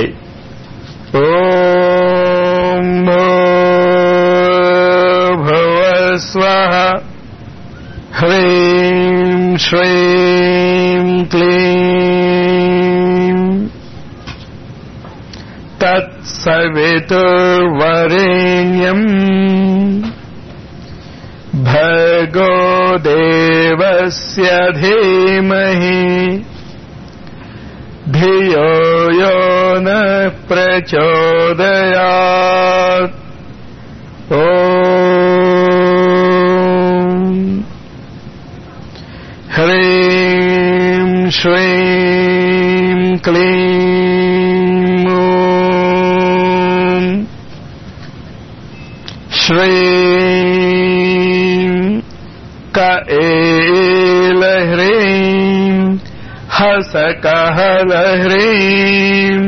ఓం భూర్భువ స్వః హ్రీం శ్రీం క్లీం తత్సవితుర్వరేణ్యం భర్గో దేవస్య ధీమహి ధియో యో న ప్రచోదయాత్. ఓం హ్రీం శ్రీం క్లీం ఓం శ్రీం కఏలహ్రీం హసకహలహ్రీం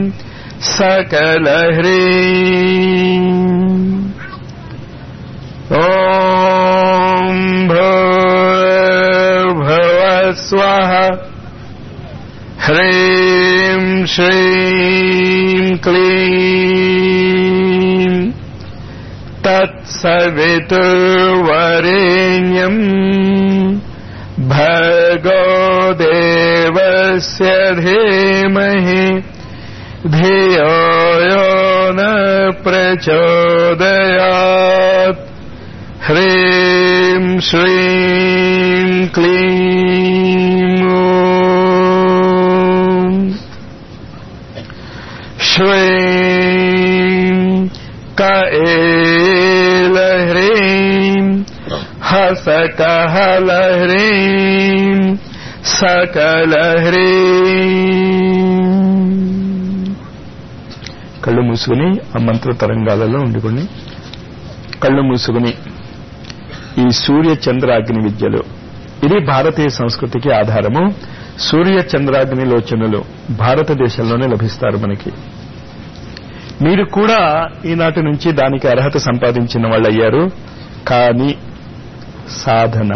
సకలహ్రీం. ఓం భూర్భువ స్వః హ్రీం శ్రీం క్లీం తత్సవితుర్వరేణ్యం భర్గో దేవస్య ధీమహి ధియో యో న ప్రచోదయాత్. హ్రీం శ్రీం క్లీం ఓం శ్రీం కఏలహ్రీం హసకహలహ్రీం సకలహ్రీం. కళ్ళు మూసుకుని ఆ మంత్ర తరంగాలలో ఉండుకుని కళ్ళు మూసుకుని ఈ సూర్య చంద్రాగ్ని విద్యలు, ఇది భారతీయ సంస్కృతికి ఆధారము. సూర్య చంద్రాగ్ని లోచనలు భారతదేశంలోనే లభిస్తారు మనకి. మీరు కూడా ఈనాటి నుంచి దానికి అర్హత సంపాదించిన వాళ్ళు అయ్యారు. కానీ సాధన,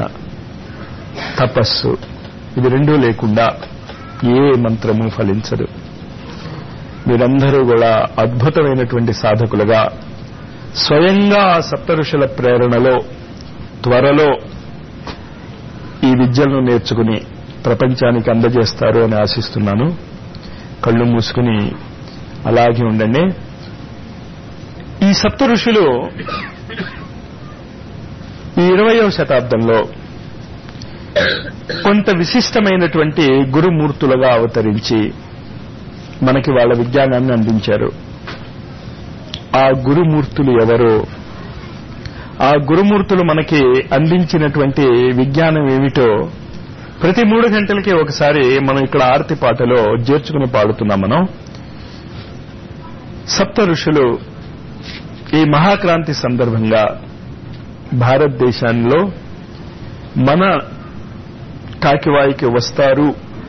తపస్సు, ఇది రెండూ లేకుండా ఏ మంత్రము ఫలించదు. మీరందరూ కూడా అద్భుతమైనటువంటి సాధకులుగా స్వయంగా ఆ సప్త ఋషుల ప్రేరణలో త్వరలో ఈ విద్యలను నేర్చుకుని ప్రపంచానికి అందజేస్తారు అని ఆశిస్తున్నాను. కళ్ళు మూసుకుని అలాగే ఉండండి. ఈ సప్త ఋషులు ఈ ఇరవయవ శతాబ్దంలో కొంత విశిష్టమైనటువంటి గురుమూర్తులుగా అవతరించి మనకి వాళ్ళ విజ్ఞానాన్ని అందించారు. ఆ గురుమూర్తులు ఎవరో, ఆ గురుమూర్తులు మనకి అందించినటువంటి విజ్ఞానం ఏమిటో ప్రతి మూడు గంటలకి ఒకసారి మనం ఇక్కడ ఆరతి పాటలో చేర్చుకుని పాడుతున్నాం. మనం సప్త ఋషులు ఈ మహాక్రాంతి సందర్భంగా భారతదేశంలో మన కాకివాయికి వస్తారు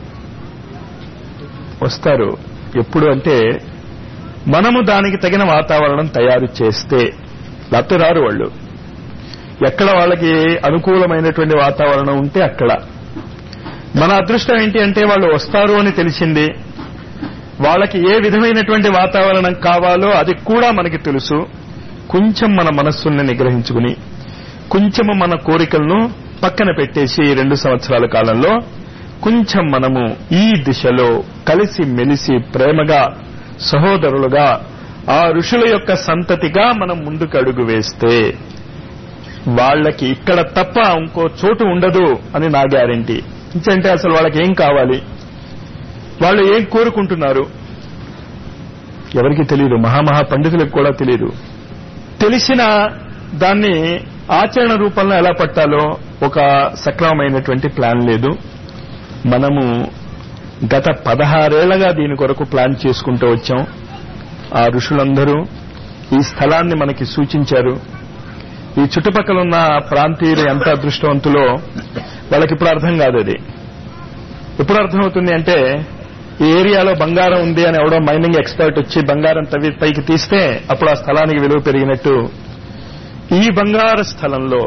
వస్తారు ఎప్పుడు అంటే మనము దానికి తగిన వాతావరణం తయారు చేస్తే. లేకపోతే రారు వాళ్ళు. ఎక్కడ వాళ్ళకి అనుకూలమైనటువంటి వాతావరణం ఉంటే అక్కడ. మన అదృష్టం ఏంటి అంటే వాళ్ళు వస్తారు అని తెలిసింది, వాళ్ళకి ఏ విధమైనటువంటి వాతావరణం కావాలో అది కూడా మనకి తెలుసు. కొంచెం మన మనస్సుల్ని నిగ్రహించుకుని కొంచెము మన కోరికలను పక్కన పెట్టేసి రెండు సంవత్సరాల కాలంలో కొంచెం మనము ఈ దిశలో కలిసి మెలిసి ప్రేమగా సహోదరులుగా ఆ ఋషుల యొక్క సంతతిగా మనం ముందుకు అడుగు వేస్తే వాళ్ళకి ఇక్కడ తప్ప ఇంకో చోటు ఉండదు అని నా గ్యారెంటీ. అంటే అసలు వాళ్ళకి ఏం కావాలి, వాళ్ళు ఏం కోరుకుంటున్నారు ఎవరికి తెలియదు. మహామహా పండితులకు కూడా తెలియదు. తెలిసిన దాన్ని ఆచరణ రూపంలో ఎలా పట్టాలో ఒక సక్రమమైనటువంటి ప్లాన్ లేదు. మనము గత పదహారేళ్లగా దీని కొరకు ప్లాన్ చేసుకుంటూ వచ్చాం. ఆ ఋషులందరూ ఈ స్థలాన్ని మనకి సూచించారు. ఈ చుట్టుపక్కల ఉన్న ప్రాంతీయులు ఎంత అదృష్టవంతులో వాళ్ళకి ఇప్పుడు అర్థం కాదు. అది ఎప్పుడు అర్థమవుతుంది అంటే ఈ ఏరియాలో బంగారం ఉంది అని ఎవడో మైనింగ్ ఎక్స్పర్ట్ వచ్చి బంగారం తవ్వి పైకి తీస్తే అప్పుడు ఆ స్థలానికి విలువ పెరిగినట్టు ఈ బంగారు స్థలంలో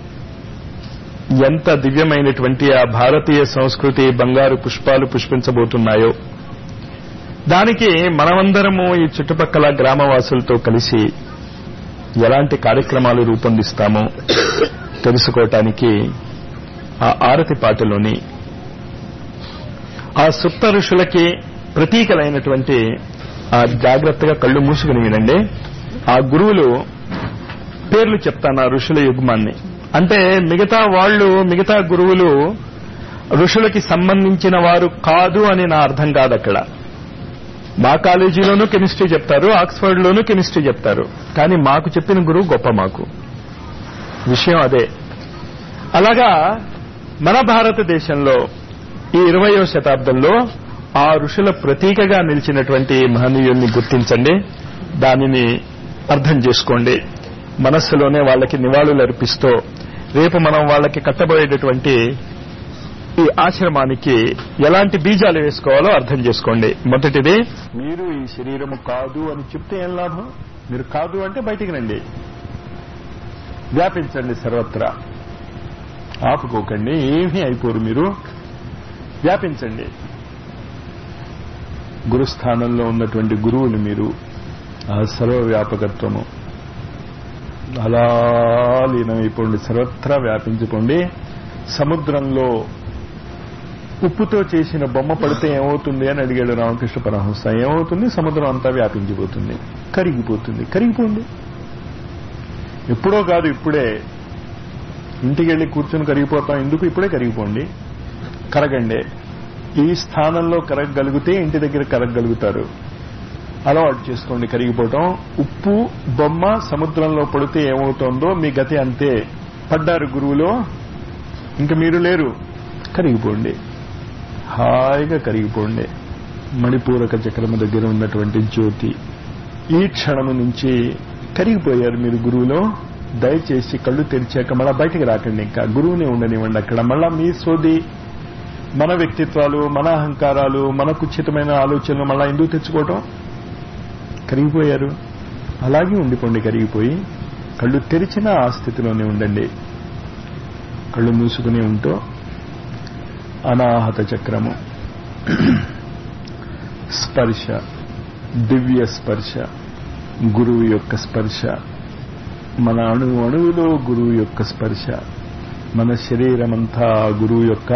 ఎంత దివ్యమైనటువంటి ఆ భారతీయ సంస్కృతి బంగారు పుష్పాలు పుష్పించబోతున్నాయో దానికి మనమందరము ఈ చుట్టుపక్కల గ్రామవాసులతో కలిసి ఎలాంటి కార్యక్రమాలు రూపొందిస్తామో తెలుసుకోవటానికి ఆ ఆరతి పాటలోని ఆ సుప్త ఋషులకి ప్రతీకలైనటువంటి ఆ జాగ్రత్తగా కళ్ళు మూసుకుని వినండి. ఆ గురువులు పేర్లు చెప్తాను, ఆ ఋషుల యుగ్మాన్ని. అంటే మిగతా వాళ్ళు మిగతా గురువులు ఋషులకి సంబంధించిన వారు కాదు అని నా అర్థం కాదు. అక్కడ మా కాలేజీలోనూ కెమిస్ట్రీ చెప్తారు, ఆక్స్ఫర్డ్ లోనూ కెమిస్ట్రీ చెప్తారు, కానీ మాకు చెప్పిన గురువు గొప్ప. మాకు విషయం అదే. అలాగా మన భారతదేశంలో ఈ ఇరవయో శతాబ్దంలో ఆ ఋషుల ప్రతీకగా నిలిచినటువంటి మహనీయుల్ని గుర్తించండి, దానిని అర్థం చేసుకోండి. మనస్సులోనే వాళ్ళకి నివాళులు అర్పిస్తూ రేపు మనం వాళ్ళకి కట్టబోయేటటువంటి ఈ ఆశ్రమానికి ఎలాంటి బీజాలు వేసుకోవాలో అర్థం చేసుకోండి. మొదటిది, మీరు ఈ శరీరము కాదు అని చెప్తే ఏం లాభం? మీరు కాదు అంటే బయటికి రండి, వ్యాపించండి సర్వత్రా, ఆపుకోకండి, ఏమీ అయిపోరు, మీరు వ్యాపించండి. గురుస్థానంలో ఉన్నటువంటి గురువులు మీరు. ఆ సర్వవ్యాపకత్వము అలా లీనమైపోండి, సర్వత్రా వ్యాపించుకోండి. సముద్రంలో ఉప్పుతో చేసిన బొమ్మ పడితే ఏమవుతుంది అని అడిగాడు రామకృష్ణ పరమహంస. ఏమవుతుంది? సముద్రం అంతా వ్యాపించిపోతుంది, కరిగిపోతుంది. కరిగిపోండి. ఎప్పుడో కాదు, ఇప్పుడే. ఇంటికి వెళ్లి కూర్చొని కరిగిపోతాం ఎందుకు? ఇప్పుడే కరిగిపోండి, కరగండి. ఈ స్థానంలో కరగగలిగితే ఇంటి దగ్గర కరగగలుగుతారు. అలవాటు చేసుకోండి కరిగిపోవటం. ఉప్పు బొమ్మ సముద్రంలో పడితే ఏమవుతోందో మీ గతి అంతే. పడ్డారు గురువులో, ఇంక మీరు లేరు, కరిగిపోండి, హాయిగా కరిగిపోండి. మణిపూరక చక్రము దగ్గర ఉన్నటువంటి జ్యోతి ఈ క్షణము నుంచి కరిగిపోయారు మీరు గురువులో. దయచేసి కళ్ళు తెరిచాక మళ్ళా బయటికి రాకండి, ఇంకా గురువునే ఉండనివ్వండి అక్కడ. మళ్ళా మీ సోది, మన వ్యక్తిత్వాలు, మన అహంకారాలు, మన కుచితమైన ఆలోచనలు మళ్ళా ఎందుకు తెచ్చుకోవటం? కరిగిపోయారు, అలాగే ఉండిపోండి. కరిగిపోయి కళ్ళు తెరిచిన ఆ స్థితిలోనే ఉండండి. కళ్ళు మూసుకుని ఉంటూ అనాహత చక్రము, స్పర్శ, దివ్య స్పర్శ, గురువు యొక్క స్పర్శ, మన అణు అణువులో గురువు యొక్క స్పర్శ, మన శరీరమంతా గురువు యొక్క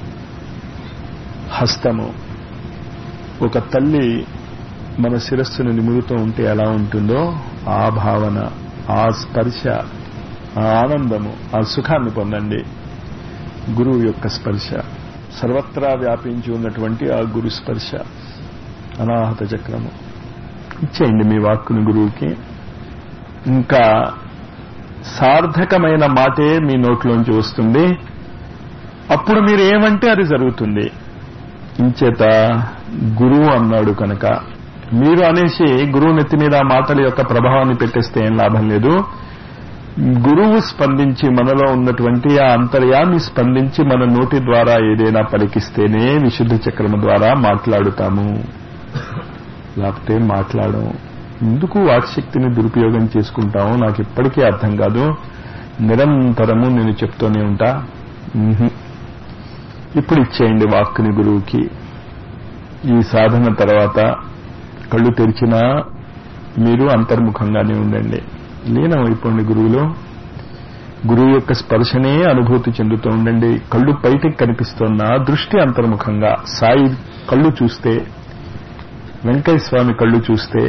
హస్తము. ఒక తల్లి మన శిరస్సును నిమురుతూ ఉంటే ఎలా ఉంటుందో ఆ భావన, ఆ స్పర్శ, ఆ ఆనందము, ఆ సుఖాన్ని పొందండి. గురువు యొక్క స్పర్శ, సర్వత్రా వ్యాపించి ఉన్నటువంటి ఆ గురు స్పర్శ, అనాహత చక్రము. ఇచ్చేయండి మీ వాక్కుని గురువుకి. ఇంకా సార్థకమైన మాటే మీ నోట్లోంచి వస్తుంది. అప్పుడు మీరు ఏమంటే అది జరుగుతుంది. ఇంచేత గురువు అన్నాడు కనుక మీరు అనేసి గురువు నెత్తి మీద ఆ మాటల యొక్క ప్రభావాన్ని పెట్టేస్తే ఏం లాభం లేదు. గురువు స్పందించి, మనలో ఉన్నటువంటి ఆ అంతర్యాన్ని స్పందించి మన నోటి ద్వారా ఏదైనా పలికిస్తేనే విశుద్ధ చక్రము ద్వారా మాట్లాడుతాము, లేకపోతే మాట్లాడము. ఎందుకు వాక్శక్తిని దురుపయోగం చేసుకుంటామో నాకు ఇప్పటికీ అర్థం కాదు. నిరంతరము నేను చెప్తూనే ఉంటా. ఇప్పుడు ఇచ్చేయండి వాక్కుని గురువుకి. ఈ సాధన తర్వాత కళ్ళు తెరిచినా మీరు అంతర్ముఖంగానే ఉండండి, లీనమైపోండి గురువులో. గురువు యొక్క స్పర్శనే అనుభూతి చెందుతూ ఉండండి. కళ్ళు బయటికి కనిపిస్తున్న దృష్టి అంతర్ముఖంగా. సాయి కళ్ళు చూస్తే, వెంకయ్య స్వామి కళ్ళు చూస్తే,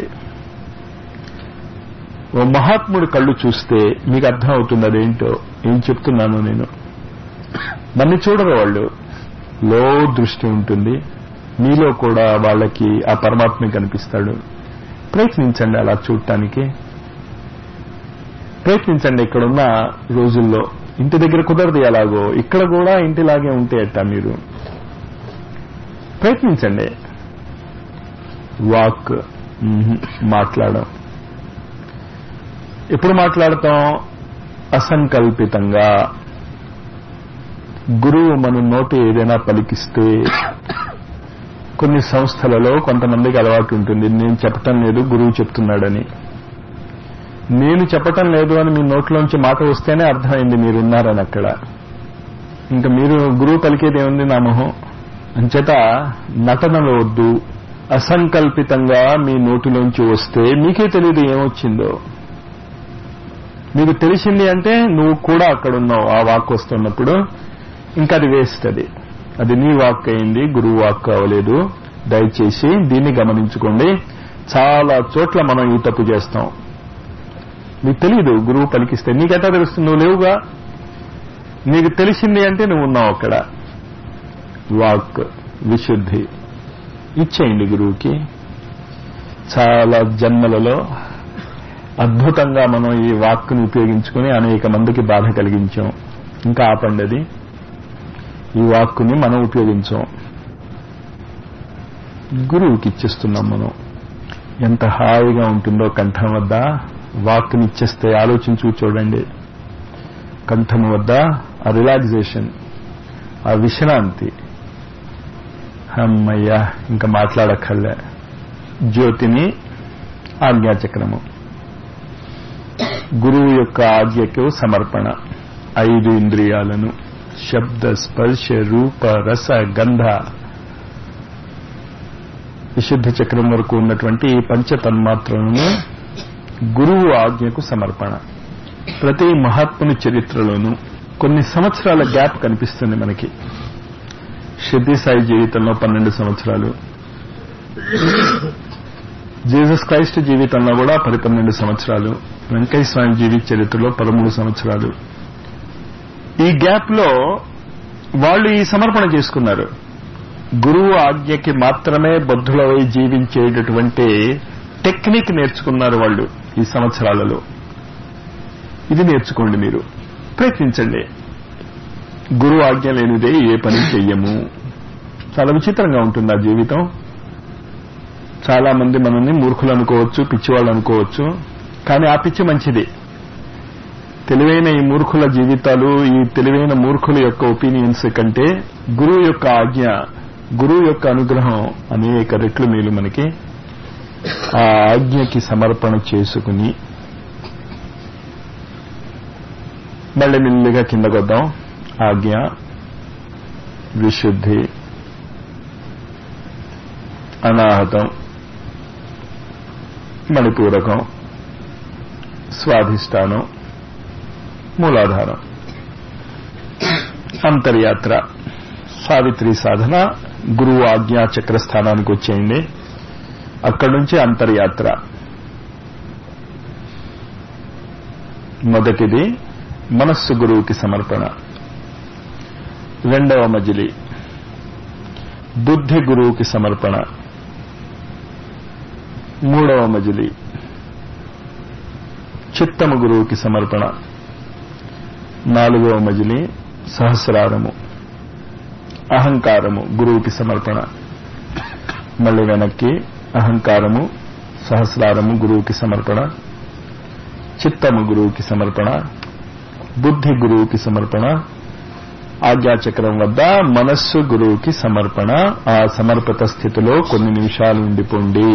ఓ మహాత్ముడి కళ్ళు చూస్తే మీకు అర్థం అవుతుంది అదేంటో, ఏం చెప్తున్నాను నేను. నన్ను చూడరు వాళ్ళు, లో దృష్టి ఉంటుంది. మీలో కూడా వాళ్ళకి ఆ పరమాత్మ కనిపిస్తాడు. ప్రయత్నించండి అలా చూడటానికి, ప్రయత్నించండి. ఇక్కడున్న రోజుల్లో ఇంటి దగ్గర కుదరదు ఎలాగో, ఇక్కడ కూడా ఇంటిలాగే ఉంటే అట్ట మీరు ప్రయత్నించండి. వాక్, మాట్లాడడం. ఎప్పుడు మాట్లాడతాం? అసంకల్పితంగా. గురువు మన నోటి ఏదైనా పలికిస్తే, కొన్ని సంస్థలలో కొంతమందికి అలవాటు ఉంటుంది, నేను చెప్పటం లేదు గురువు చెప్తున్నాడని. నేను చెప్పటం లేదు అని మీ నోట్లోంచి మాట వస్తేనే అర్థమైంది మీరున్నారని అక్కడ. ఇంకా మీరు గురువు పలికేది ఏముంది, నా మొహం. అంచేత నటనలో వద్దు. అసంకల్పితంగా మీ నోటిలోంచి వస్తే మీకే తెలియదు ఏమొచ్చిందో. మీకు తెలిసింది అంటే నువ్వు కూడా అక్కడున్నావు ఆ వాక్ వస్తున్నప్పుడు. ఇంకా అది వేస్ట్. అది అది నీ వాక్ అయింది, గురువు వాక్ అవ్వలేదు. దయచేసి దీన్ని గమనించుకోండి. చాలా చోట్ల మనం ఈ తప్పు చేస్తాం. నీకు తెలియదు గురువు పలికిస్తే, నీకెట్టా తెలుస్తుంది? నువ్వు లేవుగా. నీకు తెలిసింది అంటే నువ్వు ఉన్నావు అక్కడ. వాక్ విశుద్ధి ఇచ్చేయండి గురువుకి. చాలా జన్మలలో అద్భుతంగా మనం ఈ వాక్కుని ఉపయోగించుకుని అనేక మందికి బాధ కలిగించాం. ఇంకా ఆపండి అది. ఈ వాక్కుని మనం ఉపయోగించాం, గురువుకి ఇచ్చేస్తున్నాం మనం. ఎంత హాయిగా ఉంటుందో కంఠం వద్ద వాక్కుని ఇచ్చేస్తే. ఆలోచించు చూడండి. కంఠం వద్ద ఆ రిలాక్సేషన్, ఆ విశ్రాంతి. అమ్మయ్యా, ఇంకా మాట్లాడక్కర్లే. జ్యోతిని ఆజ్ఞాచక్రము, గురువు యొక్క ఆజ్ఞకు సమర్పణ. ఐదు ఇంద్రియాలను, శబ్ద, స్పర్శ, రూప, రస, గంధ, విశుద్ధ చక్రం వరకు ఉన్నటువంటి ఈ పంచ తన్మాత్రలను గురువు ఆజ్ఞకు సమర్పణ. ప్రతి మహాత్ముని చరిత్రలోనూ కొన్ని సంవత్సరాల గ్యాప్ కనిపిస్తుంది మనకి. షిర్డీ సాయి జీవితంలో పన్నెండు సంవత్సరాలు, జీసస్ క్రైస్ట్ జీవితంలో కూడా పది పన్నెండు సంవత్సరాలు, వెంకయ్య స్వామి జీవిత చరిత్రలో పదమూడు సంవత్సరాలు. ఈ గ్యాప్ లో వాళ్ళు ఈ సమర్పణ చేసుకున్నారు. గురువు ఆజ్ఞకి మాత్రమే బద్ధులవై జీవించేటటువంటి టెక్నిక్ నేర్చుకున్నారు వాళ్ళు ఈ సంవత్సరాలలో. ఇది నేర్చుకోండి, మీరు ప్రయత్నించండి. గురువు ఆజ్ఞ లేనిదే ఏ పని చెయ్యము. చాలా విచిత్రంగా ఉంటుంది ఆ జీవితం. చాలా మంది మనల్ని మూర్ఖులు అనుకోవచ్చు, పిచ్చివాళ్ళు అనుకోవచ్చు. కానీ ఆ పిచ్చి మంచిది. తెలివైన ఈ మూర్ఖుల జీవితాలు, ఈ తెలివైన మూర్ఖుల యొక్క ఒపీనియన్స్ కంటే గురువు యొక్క ఆజ్ఞ, గురువు యొక్క అనుగ్రహం అనేక రెట్లు మేలు మనకి. ఆ ఆజ్ఞకి సమర్పణ చేసుకుని మళ్ళీ మెల్లిగా కిందకొద్దాం. ఆజ్ఞ, విశుద్ధి, అనాహతం, మణిపూరకం, స్వాధిష్టానం, మూలాధారం. అంతర్యాత్ర, సావిత్రి సాధన, గురువు ఆజ్ఞా చక్రస్థానానికి వచ్చేయండి. అక్కడి నుంచి అంతర్యాత్ర. మొదటిది మనస్సు గురువుకి సమర్పణ. రెండవ మజిలి బుద్ధి గురువుకి సమర్పణ. మూడవ మజిలి చిత్తము గురువుకి సమర్పణ. నాలుగవ మజిలి సహస్రారము, అహంకారము గురువుకి సమర్పణ. మళ్ళీ వెనక్కి అహంకారము, సహస్రారము గురువుకి సమర్పణ. చిత్తము గురువుకి సమర్పణ. బుద్ధి గురువుకి సమర్పణ. ఆజ్ఞాచక్రం వద్ద మనస్సు గురువుకి సమర్పణ. ఆ సమర్పిత స్థితిలో కొన్ని నిమిషాలు ఉండిపోండి.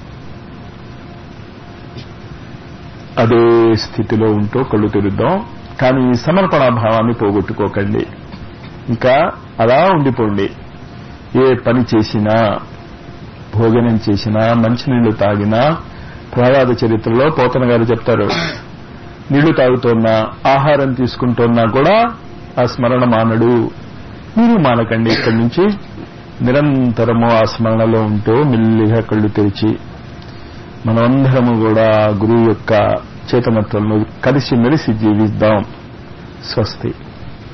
అదే స్థితిలో ఉంటూ కళ్ళు తెరుద్దాం. కానీ ఈ సమర్పణ భావాన్ని పోగొట్టుకోకండి. ఇంకా అలా ఉండిపోండి. ఏ పని చేసినా, భోజనం చేసినా, మంచినీళ్లు తాగినా, ప్రహ్లాద చరిత్రలో పోతన గారు చెప్తారు, నీళ్లు తాగుతున్నా, ఆహారం తీసుకుంటున్నా కూడా ఆ స్మరణ మానడు. మీరు మానకండి. ఇక్కడి నుంచి నిరంతరము ఆ స్మరణలో ఉంటూ మెల్లిగా కళ్ళు తెరిచి మనమందరము కూడా గురువు యొక్క చేతనత్వంలో కలిసి మెలిసి జీవిద్దాం. స్వస్తి.